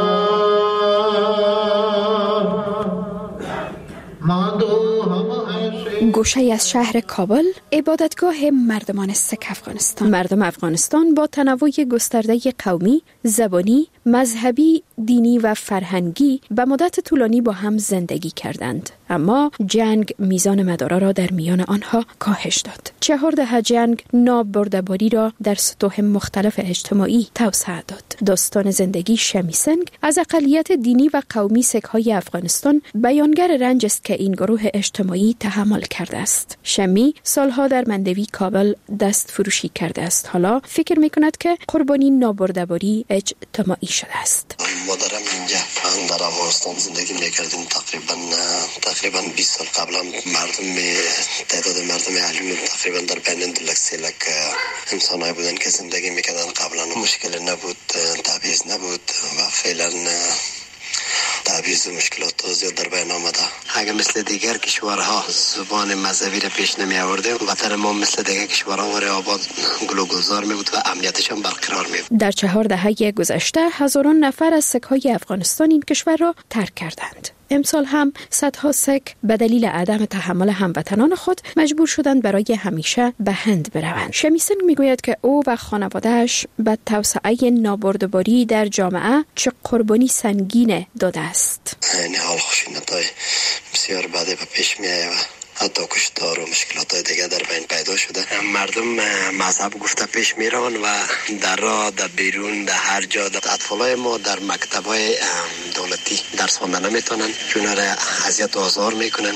گوشه از شهر کابل عبادتگاه مردمان سک افغانستان. مردم افغانستان با تنوع گسترده قومی، زبانی، مذهبی، دینی و فرهنگی به مدت طولانی با هم زندگی کردند، اما جنگ میزان مدارا را در میان آنها کاهش داد. 4 دهه جنگ نابرده‌باری را در سطوح مختلف اجتماعی توسعه داد. داستان زندگی شمی سنگ از اقلیت دینی و قومی سک‌های افغانستان بیانگر رنج است که این گروه اجتماعی تحمل کرده است. شمی سالها در مندوی کابل دست فروشی کرده است. حالا فکر می‌کند که قربانی نابرده‌باری اجتماعی شده است. مادرم اینجا در افغانستان زندگی میکردیم تقریبا 20 سال قبل. تعداد مردم اهلی تقریبا در بین 2 لک 3 لک انسان‌های بودن که زندگی میکردن. قبلا مشکل نبود، تبعیض نبود و فعلا تبعیض و مشکلات زیاد در بین آمده. اگر مثل دیگر کشورها زبان مذهبی را پیش نمی آورده، وطن ما مثل دیگر کشورها و آباد گل و گلزار می بود و امنیتش هم برقرار می بود. در 4 دهه گذشته هزاران نفر از سک‌های افغانستان این کشور را ترک کردند. امسال هم صدها سک به دلیل عدم تحمل هموطنان خود مجبور شدند برای همیشه به هند بروند. شمیسنگ میگوید که او و خانواده‌اش به توسعه نابرده‌باری در جامعه چه قربانی سنگین داده است. این حال خشونت‌های بسیار بعدی به پیش می‌آید و حتی کشتار و مشکلات دیگه در بین پیدا شده. مردم مذهب گفته پیش میرون و در راه، در بیرون، در هر جا. اطفالای ما در مکتبای دولتی درس خواندن نمیتونن، چون اذیت و آزار میکنن.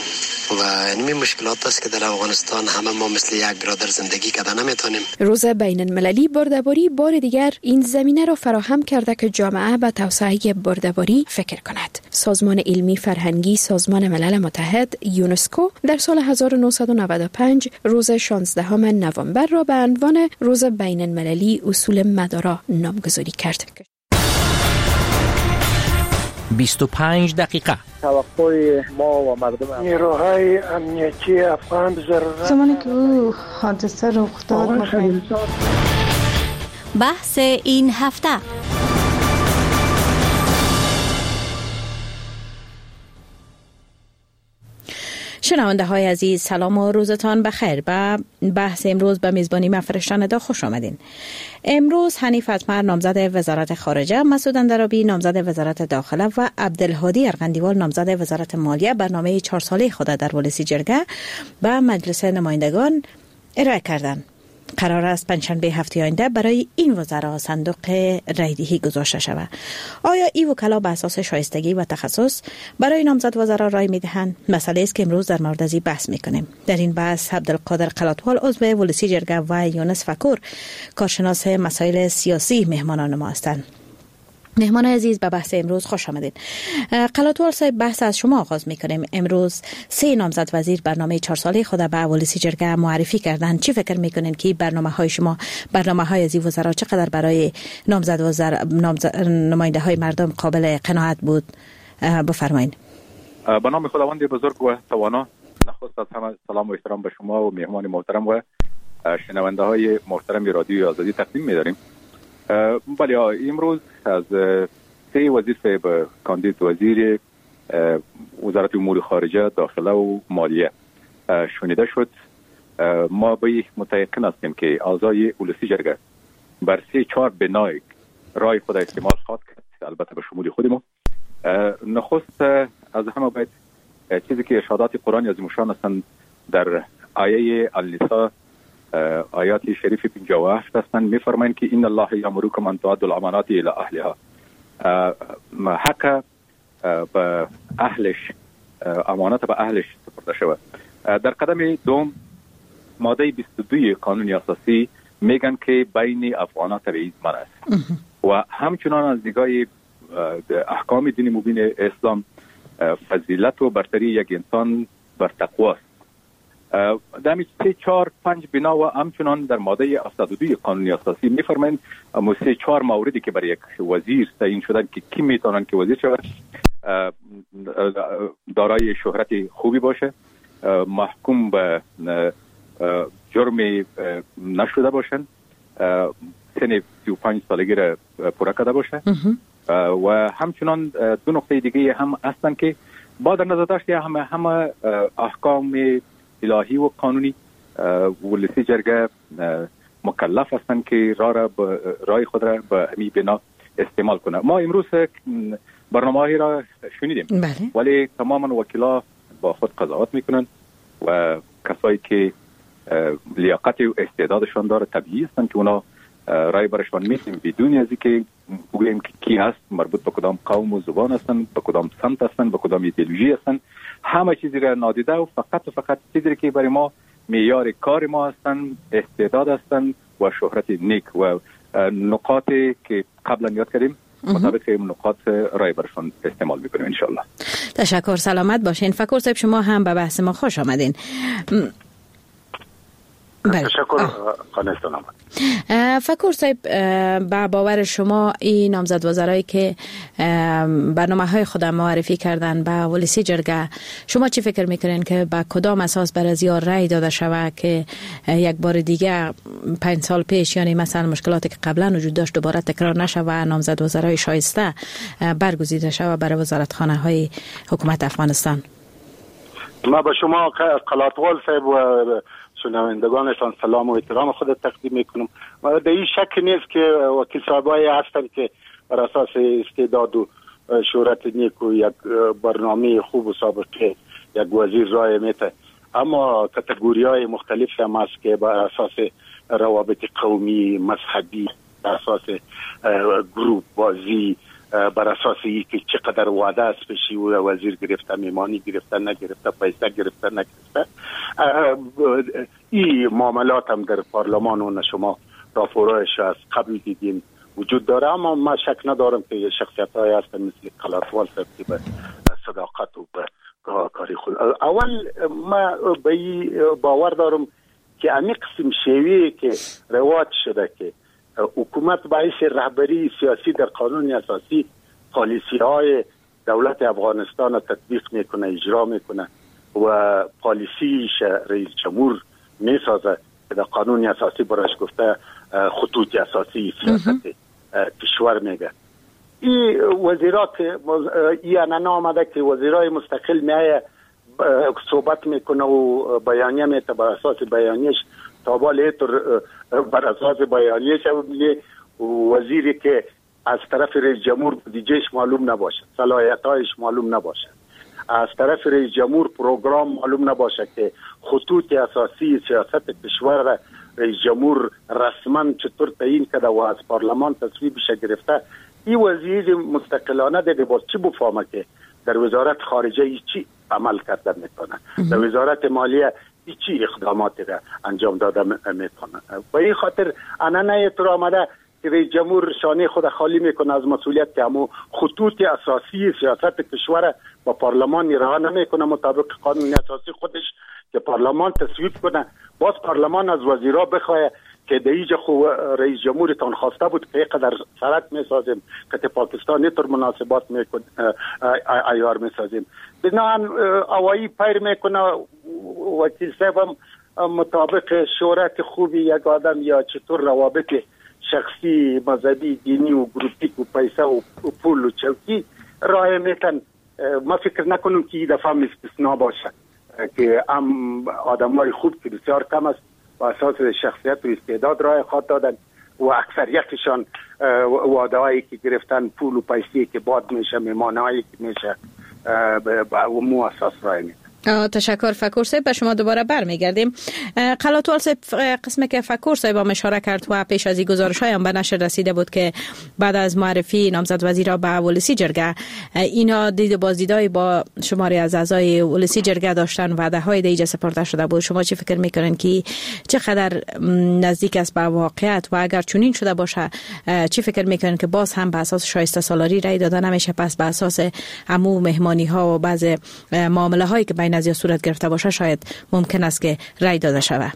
و این مشکلات است که در افغانستان همه ما مثل یک برادر زندگی کردن نمیتونیم. روز بین المللی برده‌باری بار دیگر این زمینه را فراهم کرده که جامعه به توسعه برده‌باری فکر کند. سازمان علمی فرهنگی سازمان ملل متحد یونسکو در سال 1995 روز 16 نوامبر را به عنوان روز بین المللی اصول مدارا نامگذاری کرد. 25 دقیقه توقع ما و مردم نیروهای امنیتی افغان ضرورت زمانی که او حادثه رخ داد بحث این هفته. شنونده های عزیز سلام و روزتان بخیر. به بحث امروز به میزبانی من فرشته‌ندا خوش آمدین. امروز حنیف اتمر نامزد وزارت خارجه، مسعود اندرابی نامزد وزارت داخله و عبدالهادی ارغندیوال نامزد وزارت مالیه برنامه 4 ساله خود در ولسی جرگه به مجلس نمایندگان ارائه کردند. قرار است پنجشنبه هفته آینده برای این وزرا صندوق رایدهی گذاشته شود. آیا این وکلا به اساس شایستگی و تخصص برای نامزد وزرا رای میدهند؟ مسئله است که امروز در مورد از بحث میکنیم. در این بحث عبدالقادر قلاتوال عضو ولسی جرگه و یونس فکور کارشناس مسائل سیاسی مهمانان ما هستند. مهمان عزیز به بحث امروز خوش آمدید. قلاتوال صاحب، بحث از شما آغاز میکنیم. امروز 3 نامزد وزیر برنامه 4 ساله خود به ولسی جرگه معرفی کردن. چی فکر میکنین که برنامه های شما، برنامه های از این وزرا چقدر برای نماینده های مردم قابل قناعت بود؟ بفرمایید. به نام خداوند بزرگ و توانا، نخست از همه سلام و احترام به شما و مهمان محترم و شنونده های محترم رادیوی آزادی تقدیم می‌داریم. بله، امروز از 3 وزیر به کاندید وزیر وزارت امور خارجه، داخله و مالیه شنیده شد. ما به متيقن هستیم که اعضای ولسی جرگه بر 3-4 بنای رای خود استعمال خواهد کرد، البته به شمول خود ما. نخست از همه باید چیزی که ارشادات قرآن عظیم الشان هستند در آیه النساء آیات شریف 57 هستند، می‌فرمایند که ان الله یامرکم ان تؤدوا الامانات الی اهلها. حق به اهلش، امانت به اهلش سپرده شود. در قدم دوم ماده 22 قانون اساسی میگن که بین افغانان تبعیض منع است و همچنان از نگاه احکام دین مبین اسلام فضیلت و برتری یک انسان بر تقوا است. در 3-4-5 بنا و همچنان در ماده 72 قانون اساسی می‌فرمایند 3-4 موردی که برای یک وزیر تعیین شدن که کی میتونن که وزیر شود: دارای شهرت خوبی باشه، محکوم به جرم نشده باشن، سن 35 سالگی را پوره کرده باشه و همچنان 2 نکته دیگه هم هستن که با در نظر داشت همه احکام الهی و قانونی ولسی جرگه مکلف هستند که رای خود را به همین بنا استعمال کنه. ما امروز برنامه‌ای را شنیدیم، ولی تماما وکلا با خود قضاوت میکنن و کسایی که لیاقت و استعدادشان داره طبیعی هستند که اونا رای برشان میتیم بدون از اینکه بگوییم که کی هست، مربوط به کدام قوم و زبان هستن، به کدام سمت هستن، به کدام ایدئولوژی هستن. همه چیزی را نادیده و فقط چیزی که برای ما معیار کار ما هستن، استعداد هستن و شهرت نیک و نقاطی که قبلا یاد کردیم مطابق این نقاط رای برشان استعمال میکنیم ان شاء الله. تشکر، سلامت باشین. فکر صاحب، شما هم به بحث ما خوش آمدین. تشکر خانستان. فکر صاحب، با باور شما این نامزد وزرایی که برنامه‌های خود معرفی کردن به ولسی جرگه، شما چی فکر میکنین که با کدام اساس بر از یار رای داده شود که یک بار دیگه 5 سال پیش، یعنی مثلا مشکلاتی که قبلا وجود داشت دوباره تکرار نشه و نامزد وزرای شایسته برگزیده شود برای وزارتخانه های حکومت افغانستان؟ ما به شما قلاتوال صاحب و شنوندگانشان سلام و احترام خود تقدیم میکنم. و در این شک نیست که وکیل صاحبایی هستند که بر اساس استعداد و شهرت نیک و یک برنامه خوب و سابقه یک وزیر رای میته، اما کاتگوری های مختلف هم هست که بر اساس روابط قومی، مذهبی، بر اساس گروپ بازی، بر اساس اینکه چقدر وعده است پیشی و وزیر گرفته، میمانی گرفته، نگرفته، پیسه گرفته، نگرفته. این معاملات هم در پارلمان و شما راپورایش از قبل دیدیم وجود داره، اما من شک ندارم که شخصیت‌های هستن مثل قلاتوال صاحب که به صداقت و به کاری خود. اول ما به این باور دارم که امی قسم شیوهی که رواج شده که حکومت باعث رهبری سیاسی در قانون اساسی پالیسی های دولت افغانستان را تطبیق میکنه، اجرا میکنه و پالیسیش رئیس جمهور میسازه که در قانون اساسی برایش گفته خطوط اساسی سیاست کشور میگه. این وزیرات این آمده که وزیرای مستقل میایه صحبت میکنه و بیانیه میته بر اساس بیانیش تابال بر اساس بیانیش وزیری که از طرف رئیس جمهور دیجیش معلوم نباشه، صلاحیتایش معلوم نباشه، از طرف رئیس جمهور پروگرام معلوم نباشه که خطوط اساسی سیاست کشور را رئیس جمهور رسما چطور تعیین کرده و از پارلمان تصویبش گرفته. این وزیر مستقلانه دیگه باز چی بفهمه که در وزارت خارجه چی عمل کرده میکنه، در وزارت مالیه چی اقداماتی را انجام داده میکنه. و این خاطر انانه طور آمده که رئیس جمهور شانه خود خالی میکنه از مسئولیت که همو خطوط اساسی سیاست کشور با پارلمان رها نمیکنه مطابق قانون اساسی خودش که پارلمان تصویب کنه. باز پارلمان از وزیرا بخواه که دیجا خو رئیس جمهور تان خواسته بود که قدر سرک میسازیم که پاکستان اینطور مناسبات میکنه ایار میسازیم. بنابراین اوایی پیر میکنه وکیل صاحب مطابق شهرت خوبی یک آدم یا چطور روابط شخصی مذهبی دینی و گروپیک و پیسه و پول و چوکی راه میتن. ما فکر نکنم که این دفعه استثناء باشه که آدمای خوب که بسیار کم است و اساس شخصیت و استعداد راه خود دادن و اکثریتشان وعده‌هایی که گرفتن پول و پیسه که باد میشه، میمانهایی که میشه و مو اساس راه میتن. تشکر فکر صاحب. به شما دوباره برمیگردیم. قلاتوال صاحب قسمی که فکر صاحب هم اشاره کرد و پیش از این گزارش‌های هم به نشر رسیده بود که بعد از معرفی نامزد وزیرا به ولسی جرگه اینا دید بازدیدای با شماری از اعضای ولسی جرگه داشتن، وعده‌های دیگه سپرده شده بود. شما چی فکر میکنین که چقدر نزدیک است به واقعیت و اگر چنین شده باشه چی فکر میکنین که باز هم به اساس شایسته سالاری رای داده نمیشه، پس به اساس عمو مهمانی‌ها و بعض معامله‌هایی که بین از صورت گرفته باشه شاید ممکن است که رای داده شود؟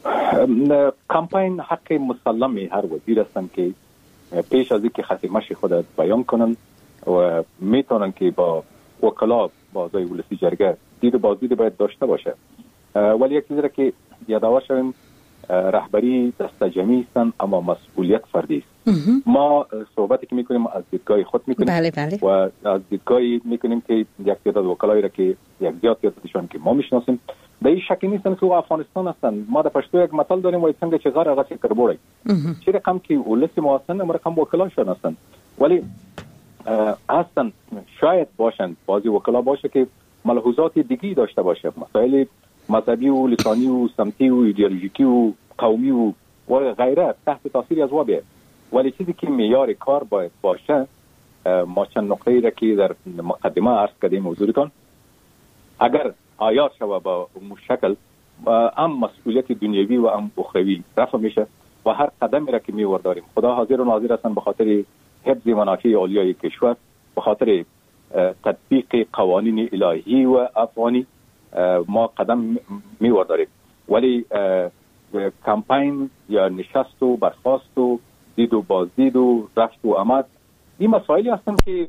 کمپین حق مسلمی هر وزیر هستن که پیش از اینکه خصیمش خود بیان کنن و میتونن که با وکلا با اعضای ولسی جرگه دید بازدید باید داشته باشه. ولی یک چیزی را که یادآور شویم رهبری دست جمعی هستن اما مسئولیت فردی است. ما صحبتی که میکنیم از دیدگاه خود میکنیم. بله. و از دیدگاهی میکنیم که یک تعداد وکلایی را که یک زیاد تعدادشان که ما میشناسیم در این شکی نیستن که افغانستان هستن. ما در پشتو یک مثال داریم و څنګه چې غار هغه فکر بوړي چې رقم کې ولسی مو هستن رقم وکلاشون هستن ولی هستن شاید باشن بعضی وکلا باشه که ملحوظات دیگی داشته باشه، مسائل مذهبی و لسانی و سمتی و ایدئولوژیکی و قومی و غیره تحت تاثیر از وابه. ولی چیزی که معیار کار باید باشه، ما چند نقطه‌ای را که در مقدمه عرض کردیم حضورتان اگر عیار شوه با شکل هم مسئولیت دنیوی و هم اخروی رفع میشه و هر قدمی را که میورداریم خدا حاضر و ناظر هستن به خاطر حفظ منافع عالیه کشور، به خاطر تطبیق قوانین الهی و افغانی ما قدم میورداریم. ولی کمپین یا نشست و برخاست و دید و بازدید و رفت و آمد این مسائلی هستن که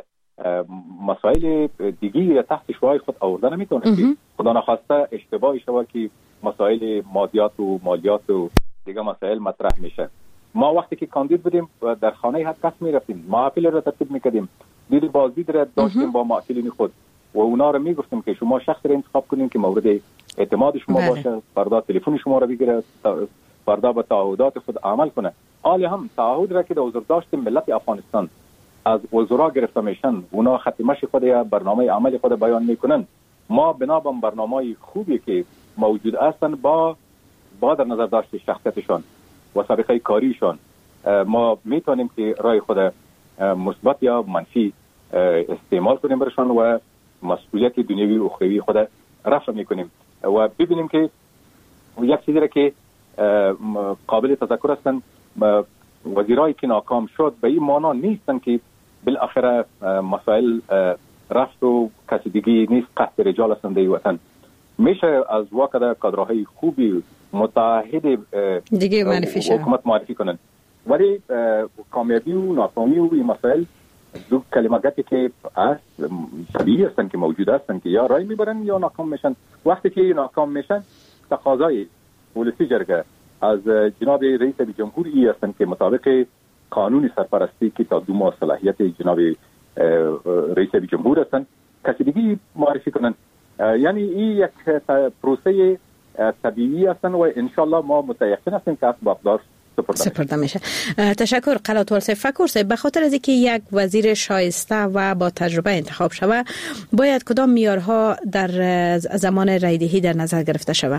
مسائل دیگی را تحت شعاع خود آورده نمیتونه که خدا نخواسته اشتباهی شوه که مسائل مادیات و مالیات و دیگه مسائل مطرح میشه. ما وقتی که کاندید بودیم در خانه هر کس میرفتیم، محافل را ترتیب میکردیم، دید بازدید را داشتیم با معافلین خود و اونا را میگفتیم که شما شخص را انتخاب کنین که مورد اعتماد شما باشه، فردا تلفن شما را بگیره، فردا به تعهدات خود عمل کنه. حال هم تعهد را که در حضور داشتیم ملت افغانستان از وزرا گرفته میشن، اونا ختمش خود یا برنامه عمل خود بیان میکنن. ما بنابر برنامه خوبی که موجود هستن با در نظر داشت شخصیتشان و سابقه کاریشان ما میتونیم که رای خود مثبت یا منفی استعمال کنیم برشان و مسئولیت دنیوی و اخروی خود رفع میکنیم و ببینیم که یک چیزی را که قابل تذکر هستند وزیرایی که ناکام شد به این معنا نیستن که بالاخره مسائل رفت و کسی دیگه نیست، قصد رجال هستند در وطن. میشه از واقع کادرهای خوبی متحد دیگه حکومت معرفی کنن، ولی کامیابی و ناکامی و این مسائل دو کلماتی که طبیعی هستن که موجود هستن که یا رای میبرن یا ناکام میشن. وقتی که ناکام میشن تقاضای پلیسی جرگه از جناب رئیس جمهوری هستن که مطابق قانون سرپرستی که تا 2 ماه صلاحیت جناب رئیس جمهور هستن کسی دیگه معرفی کنن. یعنی این یک پروسه طبیعی هستن و انشالله ما متیقن هستیم که اسبابدار سپرده میشه. تشکر قلاتوال صاحب. فکر صاحب به خاطر از اینکه یک وزیر شایسته و با تجربه انتخاب شوه باید کدام معیارها در زمان رایدهی در نظر گرفته شوه؟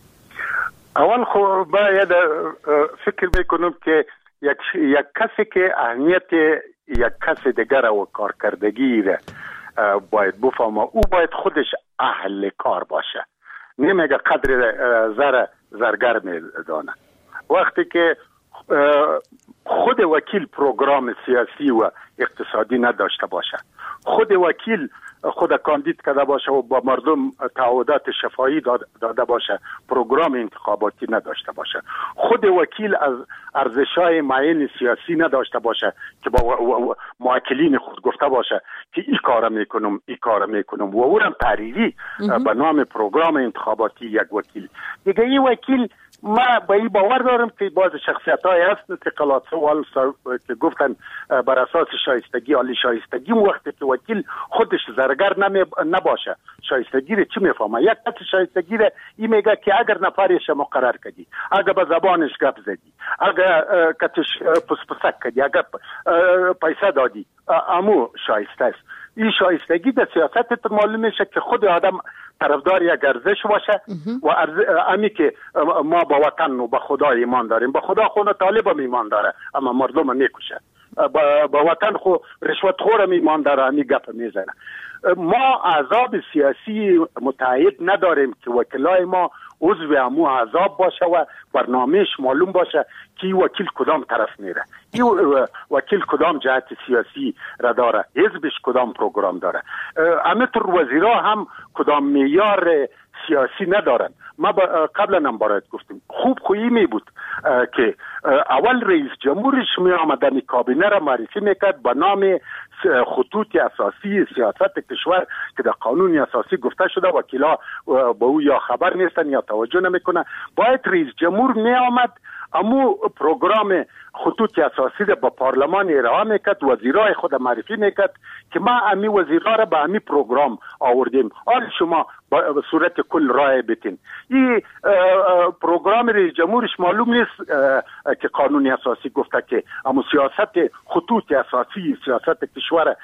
اول خو باید فکر بکنم که یک کسی که اهمیت یک کس دیگر و کارکردگی را باید بفهمه، او باید خودش اهل کار باشه، نمیگه قدر زرگر میدانه. وقتی که خود وکیل پروگرام سیاسی و اقتصادی نداشته باشه، خود وکیل خود کاندید کرده باشه و با مردم تعهدات شفاهی داده باشه، پروگرام انتخاباتی نداشته باشه، خود وکیل از ارزش‌های معین سیاسی نداشته باشه که با موکلین خود گفته باشه که این کار میکنم و اونم تحریری به نام پروگرام انتخاباتی یک وکیل دیگه. این وکیل ما با این باور دارم که بعض شخصیت‌های هستند که قلات سوال که گفتن بر اساس شایستگی، عالی شایستگی، وقتی که وکیل خودش زرگر نباشه شایستگی رو چی میفهمه؟ یک کس شایستگی رو این میگه که اگر نفرش مقرر کردی، اگر به زبانش گپ زدی، اگر کتش پسپسک کردی، اگر پیسه دادی، امو شایسته است. این شایستگی در سیاست معلوم میشه که خود آدم طرفدار یک ارزش باشه و امی که ما با وطن و با خدا ایمان داریم. با خدا خود طالب هم ایمان داره اما مردم هم میکشه، با وطن خود رشوت خور هم ایمان داره، امی گپ میزنه. ما احزاب سیاسی متحد نداریم که وکلای ما عضو امو احزاب باشه و برنامهش معلوم باشه که وکیل کدام طرف میره، این وکیل کدام جهت سیاسی را داره، حزبش کدام پروگرام داره. همینطور وزیرا هم کدام معیار سیاسی ندارن. ما قبلا هم برات گفتیم خوب خویی می بود که اول رئیس جمهورش می آمدن کابینه را معرفی میکرد به نام خطوط اساسی سیاست کشور که در قانون اساسی گفته شده، وکیلا با او یا خبر نیستن یا توجه نمیکنه. باید رئیس جمهور می آمد امو پروگرام خطوط اساسی را با پارلمان ارائه میکرد، وزیرای خود معرفی میکرد که ما امی وزیرا را به امی پروگرام آوردیم، حال شما به صورت کل رای بتین. این پروگرام رئیس جمهورش معلوم نیست که قانون اساسی گفته که امو سیاست خطوط اساسی سیاست کشور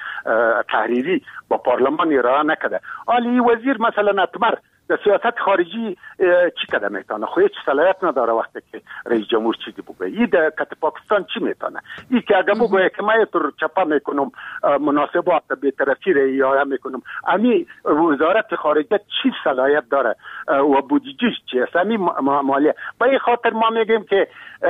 تحریری با پارلمان ارائه نکرده. حال این وزیر مثلا اتمر در سیاست خارجی چی کده میتونه؟ خو هیچ صلاحیت نداره وقتی که رئیس جمهور چیزی بگه. این در کت پاکستان چی میتونه؟ این که اگه بگه که من تو چپا میکنم مناسبات بی‌طرفی را احیا میکنم، امی وزارت خارجه چی صلاحیت داره و بودجهش چی است؟ امی مالیه. به این خاطر ما میگیم که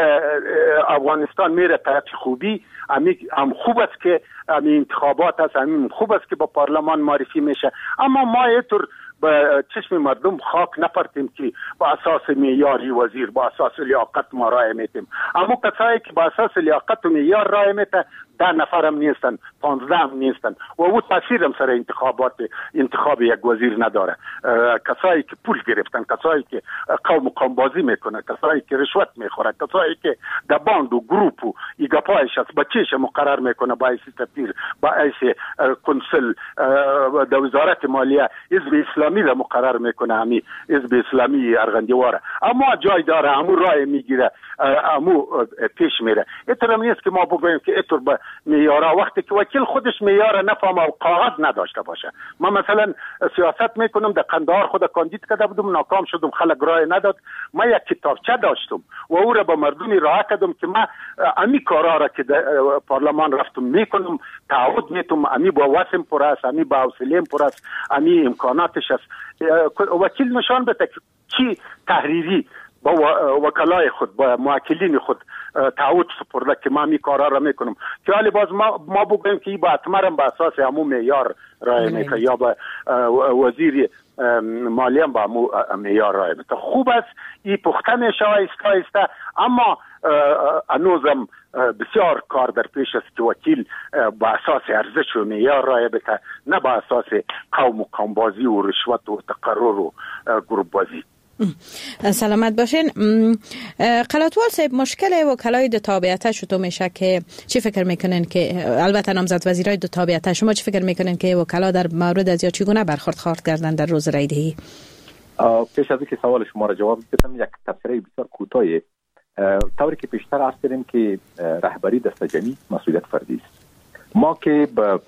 افغانستان میره طرف خوبی، هم خوب است که امی انتخابات است، هم خوب است که با پارلمان معرفی میشه، اما ما اینطور با چشم مردم خاک نپرتیم که با اساس معیاری وزیر با اساس لیاقت ما رای میتیم. اما کسایی که با اساس لیاقت و معیار رای میته 10 نفر هم نیستن، 15 هم نیستن و او تاثیر هم سر انتخاب یک وزیر نداره. کسایی که پول گرفتن، کسایی که قوم بازی میکنه، کسایی که رشوت میخوره، کسایی که در باند و گروپ و ایگاپایش از بچهش مقرر میکنه باعث تطهیر، باعث کنسل در وزارت مالیه حزب اسلامی را مقرر میکنه، همی حزب اسلامی ارغندیواره، اما جای داره، همون رای میگیره، همون پیش میره. اینطور هم نیست که ما بگوییم که اینطور معیارها، وقتی که وکیل خودش معیار نفهمه و کاغذ نداشته باشه. ما مثلا سیاست میکنم، در قندهار خود کاندید کرده بودم، ناکام شدم، خلق رای نداد. ما یک کتابچه داشتم و او را به مردم راه کردم که ما امی کارا را که در پارلمان رفتم میکنم، تعهد میتم، امی با وسم پر است، امی با حوصله پر است، امی امکاناتش است. وکیل نشان بده که چی تحریری با وکلای خود، با موکلین خود تعهد سپرده که ما می کارا را میکنم، که حالی باز ما بگویم که با اتمرم به اساس همون معیار رای میکنه یا با وزیر مالی هم با همون معیار رای میکنه. خوب است این پخته میشه آهسته، اما هنوزم بسیار کار در پیش است که وکیل با اساس ارزش و معیار رای بده، نه با اساس قوم و قومبازی و رشوت و تقرر و گروپ بازی. سلامت باشین. قلاتوال صاحب، مشکل وکلای دو تابعیت شو میشه که چی فکر میکنن که البته نامزد وزیرای دو تابعیت، شما چی فکر میکنن که وکلا در مورد از یا چگونه برخورد کردن در روز رای دهی؟ پیش از اینکه سوال شما را جواب بدم، یک تفسیر بسیار کوتاه. طوری که پیشتر عرض کردیم که رهبری دست جمعی مسئولیت فردی است. ما که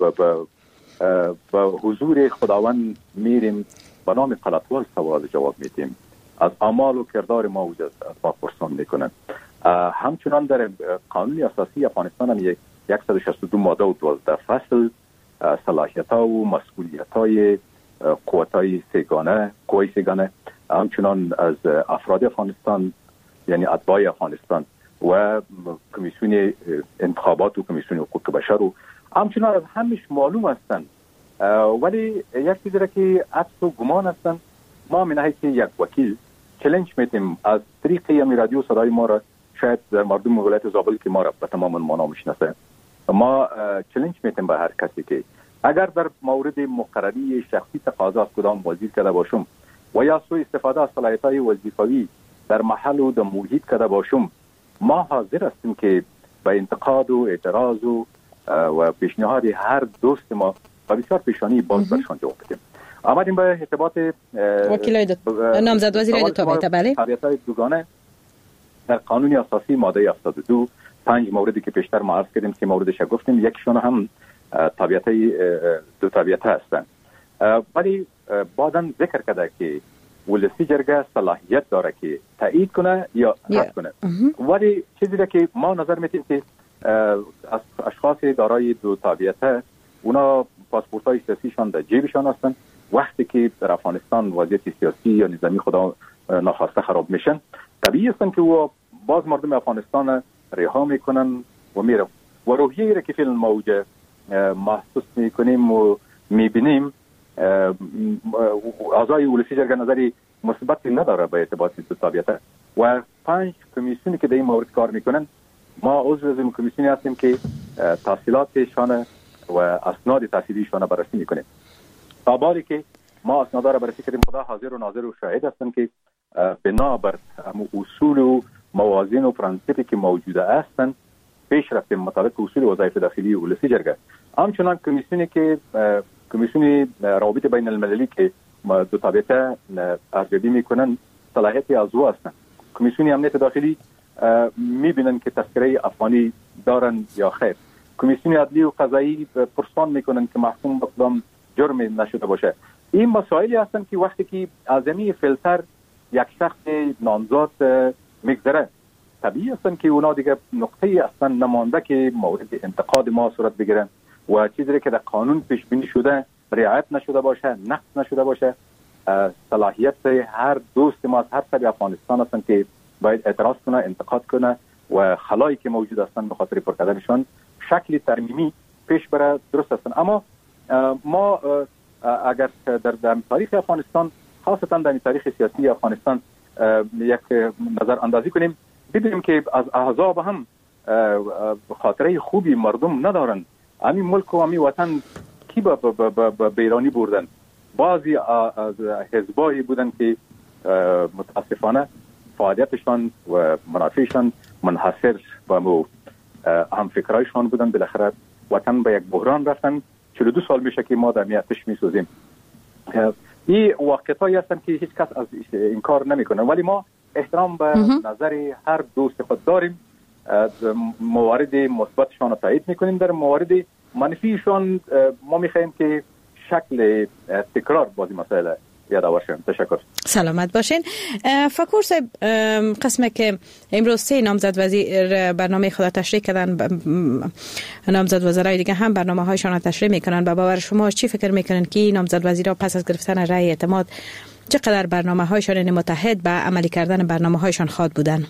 به حضور خداوند میریم، به نام قلاتوال سوال جواب میدیم، از اعمال و کردار ما او پرسان میکنن. همچنان در قانون اساسی افغانستان هم 162 ماده و 12 فصل صلاحیت‌ها و مسئولیت‌های قوای سیگانه همچنان از افراد افغانستان، یعنی اتباع افغانستان و کمیسیون انتخابات و کمیسیون حقوق بشر و همچنان از همش معلوم هستند، ولی یک چیزی را که عطف و گمان هستند. ما من حیث یک وکیل چالش میتیم از طریق امی رادیو صدای ما را، شاید در مردم ولایت زابل که ما را به تمام معنا میشناسه، ما چالش میتیم به هر کسی که اگر در مورد مقرری شخصی تقاضا از کدام وزیر کرده باشم و یا سوء استفاده از صلاحیت‌های وظیفوی در محل و در محیط کرده باشم، ما حاضر هستیم که به انتقاد و اعتراض و پیشنهاد هر دوست ما و بسیار پیشانی باز برشان جواب بدیم. آمدیم به ارتباط وکیل نامزد وزیرای دو تابعیت. بله، تابعیت‌های دوگانه در قانون اساسی ماده 72 5 موردی که پیشتر ما عرض کردیم که موردش گفتیم، یکشون هم تابعیت‌های دو تابعیت هستند، ولی بعداً ذکر کرده که ولسی جرگه صلاحیت داره که تایید کنه یا رد کنه. ولی چیزی را که ما نظر میتیم که از اشخاص دارای دو تابعیت، اونا پاسپورت‌های سیاسیشان در جیبشان هستند. وقتی که در افغانستان وضعیت سیاسی یا نظامی خدا ناخواسته خراب میشن، طبیعی است که او باز مردم افغانستان رها میکنن و میرن و روحیه‌ای را که فعلا ما اوجه محسوس میکنیم و میبینیم، اعضای ولسی جرگه نظری مثبتی نداره به ارتباط دو تابعیت و 5 کمیسیونی که در این مورد کار میکنن. ما عضو از این کمیسیونی هستیم که تحصیلاتشان و اسناد تحصیلیشان بررسی میکنیم. تا باری که ما اسناد را بررسی کردیم، خدا حاضر و ناظر و شاهد هستن که بنابر اصول و موازین و پرانسیپی که موجوده هستند پیش رفتیم مطابق اصول وظایف داخلی ولسی جرگه. همچنان کمیسیونی که کمیسیون روابط بین المللی که دو تابعیت ارزیابی میکنن صلاحیت عضو هستند. کمیسیون امنیت داخلی میبینن که تذکره افغانی دارن یا خیر. کمیسیون عدلی و قضایی پرسان میکنن که محکوم به کدام جرم نشده باشه. این مسائلی هستند که وقتی که از این فیلتر یک شخص نامزد میگذره، طبیعی هستند که اونا دیگه نقطه اصلا نمانده که مورد انتقاد ما صورت بگیرن و چیزی که در قانون پیش بینی شده رعایت نشده باشه، نقض نشده باشه. صلاحیت هر دوست ما از هر سر افغانستان هستند که باید اعتراض کنه، انتقاد کنه و خلایی که موجود هستند به خاطر پر کردنشان شکل ترمیمی پیش بره درست هستند. اما ما اگر در تاریخ افغانستان، خاصتا در تاریخ سیاسی افغانستان یک نظر اندازی کنیم، ببینیم که از احزاب هم خاطره خوبی مردم ندارن. همین ملک و همین وطن کی به بیرانی بردن؟ بعضی از حزبایی بودن که متاسفانه فعالیتشان و منافعشان منحصر به هم فکرایشان بودن. بالاخره وطن به یک بحران رفتن. 42 سال میشه که ما در میاتش میسوزیم. این واقعیتایی هستن که هیچ کس از این کار نمیکنه، ولی ما احترام به نظر هر دوست خود داریم موارد مثبتشان را تایید میکنیم، در موارد منفیشان ما میخواهیم که شکل تکرار بازی مسائل یاد باشیم. تشکر. سلامت باشین. فکر صاحب، قسمه که امروز 3 نامزد وزیر برنامه خود تشریح کردن، نامزد وزرای دیگه هم برنامه هایشان تشریح میکنن. به باور شما چی فکر میکنن که نامزد وزیرا پس از گرفتن رأی اعتماد چقدر برنامه هایشان متحد به عملی کردن برنامه هایشان خواد بودن؟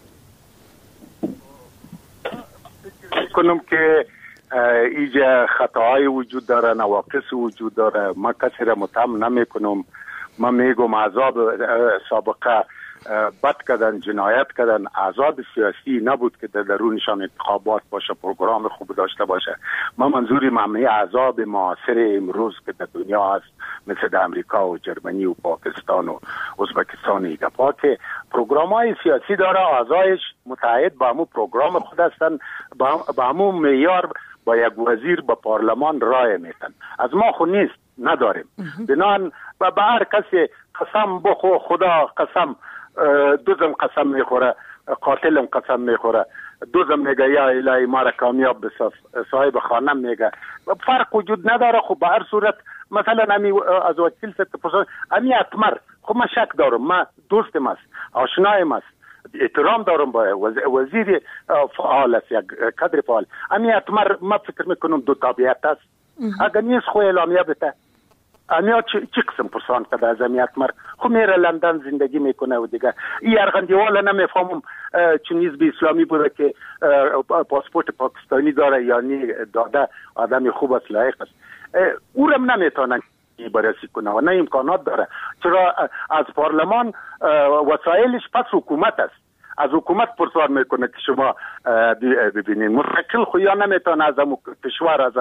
کنم که ایجا خطاهای وجود داره، نواقص وجود داره. ما کسی را متهم نمی کنم. ما میگم عذاب سابقه بد کردن، جنایت کردن. عذاب سیاسی نبود که در درونشان انتخابات باشه، پروگرام خوب داشته باشه. ما منظوریم همه عذاب معاصر امروز که در دنیا هست، مثل در امریکا و جرمنی و پاکستان و ازبکستان ایگه که پروگرام های سیاسی داره، اعضایش متحد با همون پروگرام خود هستن، با همون معیار با یک وزیر به پارلمان رای میتن. از ما خود نیست، نداریم. بنان به هر کسی قسم بخو، خدا قسم، دوزم قسم میخوره، قاتلم قسم میخوره، دوزم میگه یا الهی ما را کامیاب بساز، صاحب خانم میگه فرق وجود نداره. خب به هر صورت مثلا امی از وکیل ست امی اتمر، خب من شک دارم، من دوستم است، آشنایم است، احترام دارم با وزیر فعال است، یک کادر فعال. امی اتمر ما فکر میکنم دو تابعیت است. اگر نیست خو اعلامیه بده. امیا چی قسم پرسان کرده از امی اتمر؟ خو میره لندن زندگی میکنه و دیگه. این ارغندیوالا نمیفهمم چون حزب اسلامی بوده که پاسپورت پاکستانی داره یا نی داده، آدم خوب است، لایق است. او را نمیتونن بررسی کنه و نه امکانات داره. چرا از پارلمان وسایلش پس حکومت است. از حکومت پرسان میکنه که شما ببینید مستقل خو یا نمیتونه از کشور از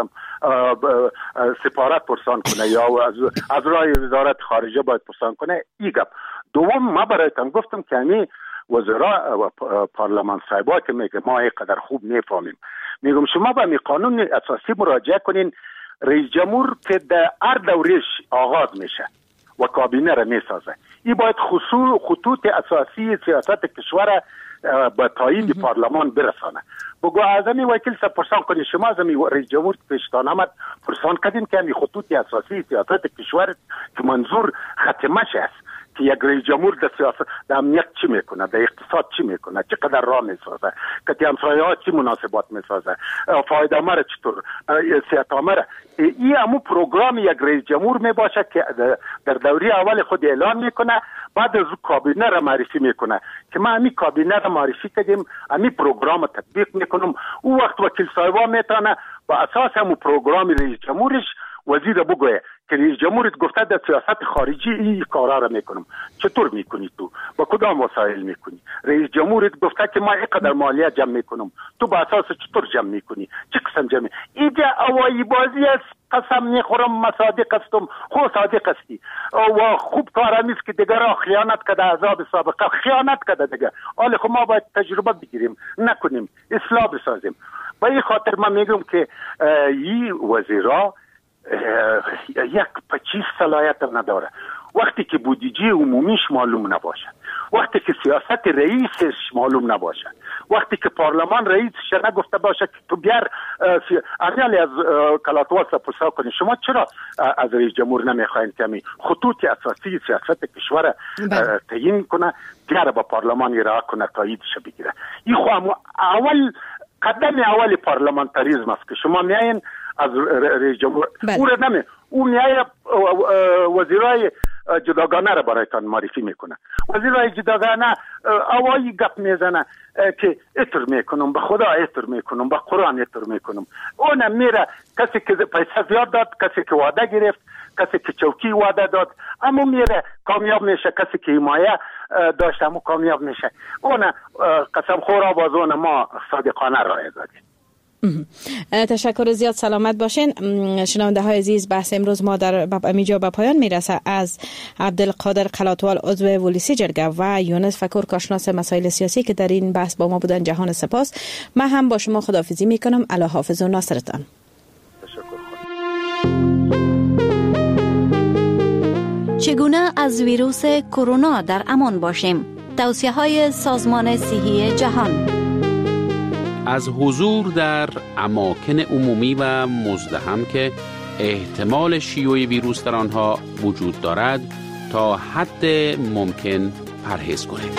سفارت پرسان کنه یا از رای وزارت خارجه باید پرسان کنه. این گپ. دوم، ما برایتان گفتم که همین وزرا و پارلمان صاحبا که میگه ما اینقدر خوب میفهمیم، میگم شما به می قانون اساسی مراجعه کنین. رئیس جمهور که در هر دورش آغاز میشه و کابینه را میسازه، این باید خطوط اساسی سیاست کشور به تایید پارلمان برسانه. بگو از این وکیل سا پرسان کنید، شما از این رئیس جمهور پیشتان آمد پرسان کردین که این خطوط اساسی سیاست کشور که منظور ختمش است که یک رئیس جمهور در سیاست، در امنیت چی میکنه، در اقتصاد چی میکنه، چقدر راه میسازه، که همسایه ها چی مناسبات میسازه، فایده آمر چطور، صحت آمر. این همون پروگرام یک رئیس جمهور میباشه که در دوره اول خود اعلان میکنه، بعد از کابینه را معرفی میکنه که ما همین کابینه را معرفی کردیم، همین پروگرام تطبیق میکنم. او وقت وکیل صاحبا میتونه با اساس همون پروگرام رئیس جمهورش وزیر بگویه که رئیس جمهورت گفته در سیاست خارجی این کارا را میکنم، چطور میکنی تو، با کدام وسایل میکنی؟ رئیس جمهورت گفته که ما اینقدر مالیه جمع میکنم، تو با اساس چطور جمع میکنی؟ چه قسم جمع؟ اینجا هوایی بازی است. قسم میخورم ما صادق هستم. خو صادق هستی و خوب کار نیست که دیگر خیانت کرده، عذاب سابقه خیانت کرده دیگه. حالا خب ما باید تجربه بگیریم، نکنیم، اصلاح بسازیم. با این خاطر من میگم که این وزیرا یک پچیز صلاحیت نداره. وقتی که بودجه عمومیش معلوم نباشه، وقتی که سیاست رئیسش معلوم نباشه، وقتی که پارلمان رئیسش نگفته باشه که تو بیار امیالی از کلاتوال سپرسا کنی، شما چرا از رئیس جمهور نمیخواین که می خطوط اساسی سیاست کشور تعیین کنه، بیار با پارلمان ارائه کنه، تاییدش بگیره؟ این خو اول قدم اول پارلمانتاریزم است که شما میاین از رئیس جمهور او میایه وزیرای جداگانه را برایتان معرفی میکنه. وزیرای جداگانه اوایی گپ میزنه که اتر میکنم، به خدا اتر میکنم، به قرآن اتر میکنم. اونم میره کسی که پیسه زیاد داد، کسی که وعده گرفت، کسی که چوکی وعده داد، اما میره کامیاب میشه. کسی که حمایه داشت اما کامیاب میشه. اون قسم خورا بازون ما صادقانه راه دادیم. تشکر زیاد. سلامت باشین. شنونده های عزیز، بحث امروز ما در اینجا به پایان میرسه. از عبدالقادر قلاتوال عضو ولیسی جرگه و یونس فکور کارشناس مسائل سیاسی که در این بحث با ما بودن جهان سپاس. من هم با شما خداحافظی میکنم. الله حافظ و ناصرتان. چگونه از ویروس کرونا در امان باشیم؟ توصیه های سازمان صحی جهان. از حضور در اماکن عمومی و مزدحم که احتمال شیوع ویروس در آنها وجود دارد تا حد ممکن پرهیز کنید.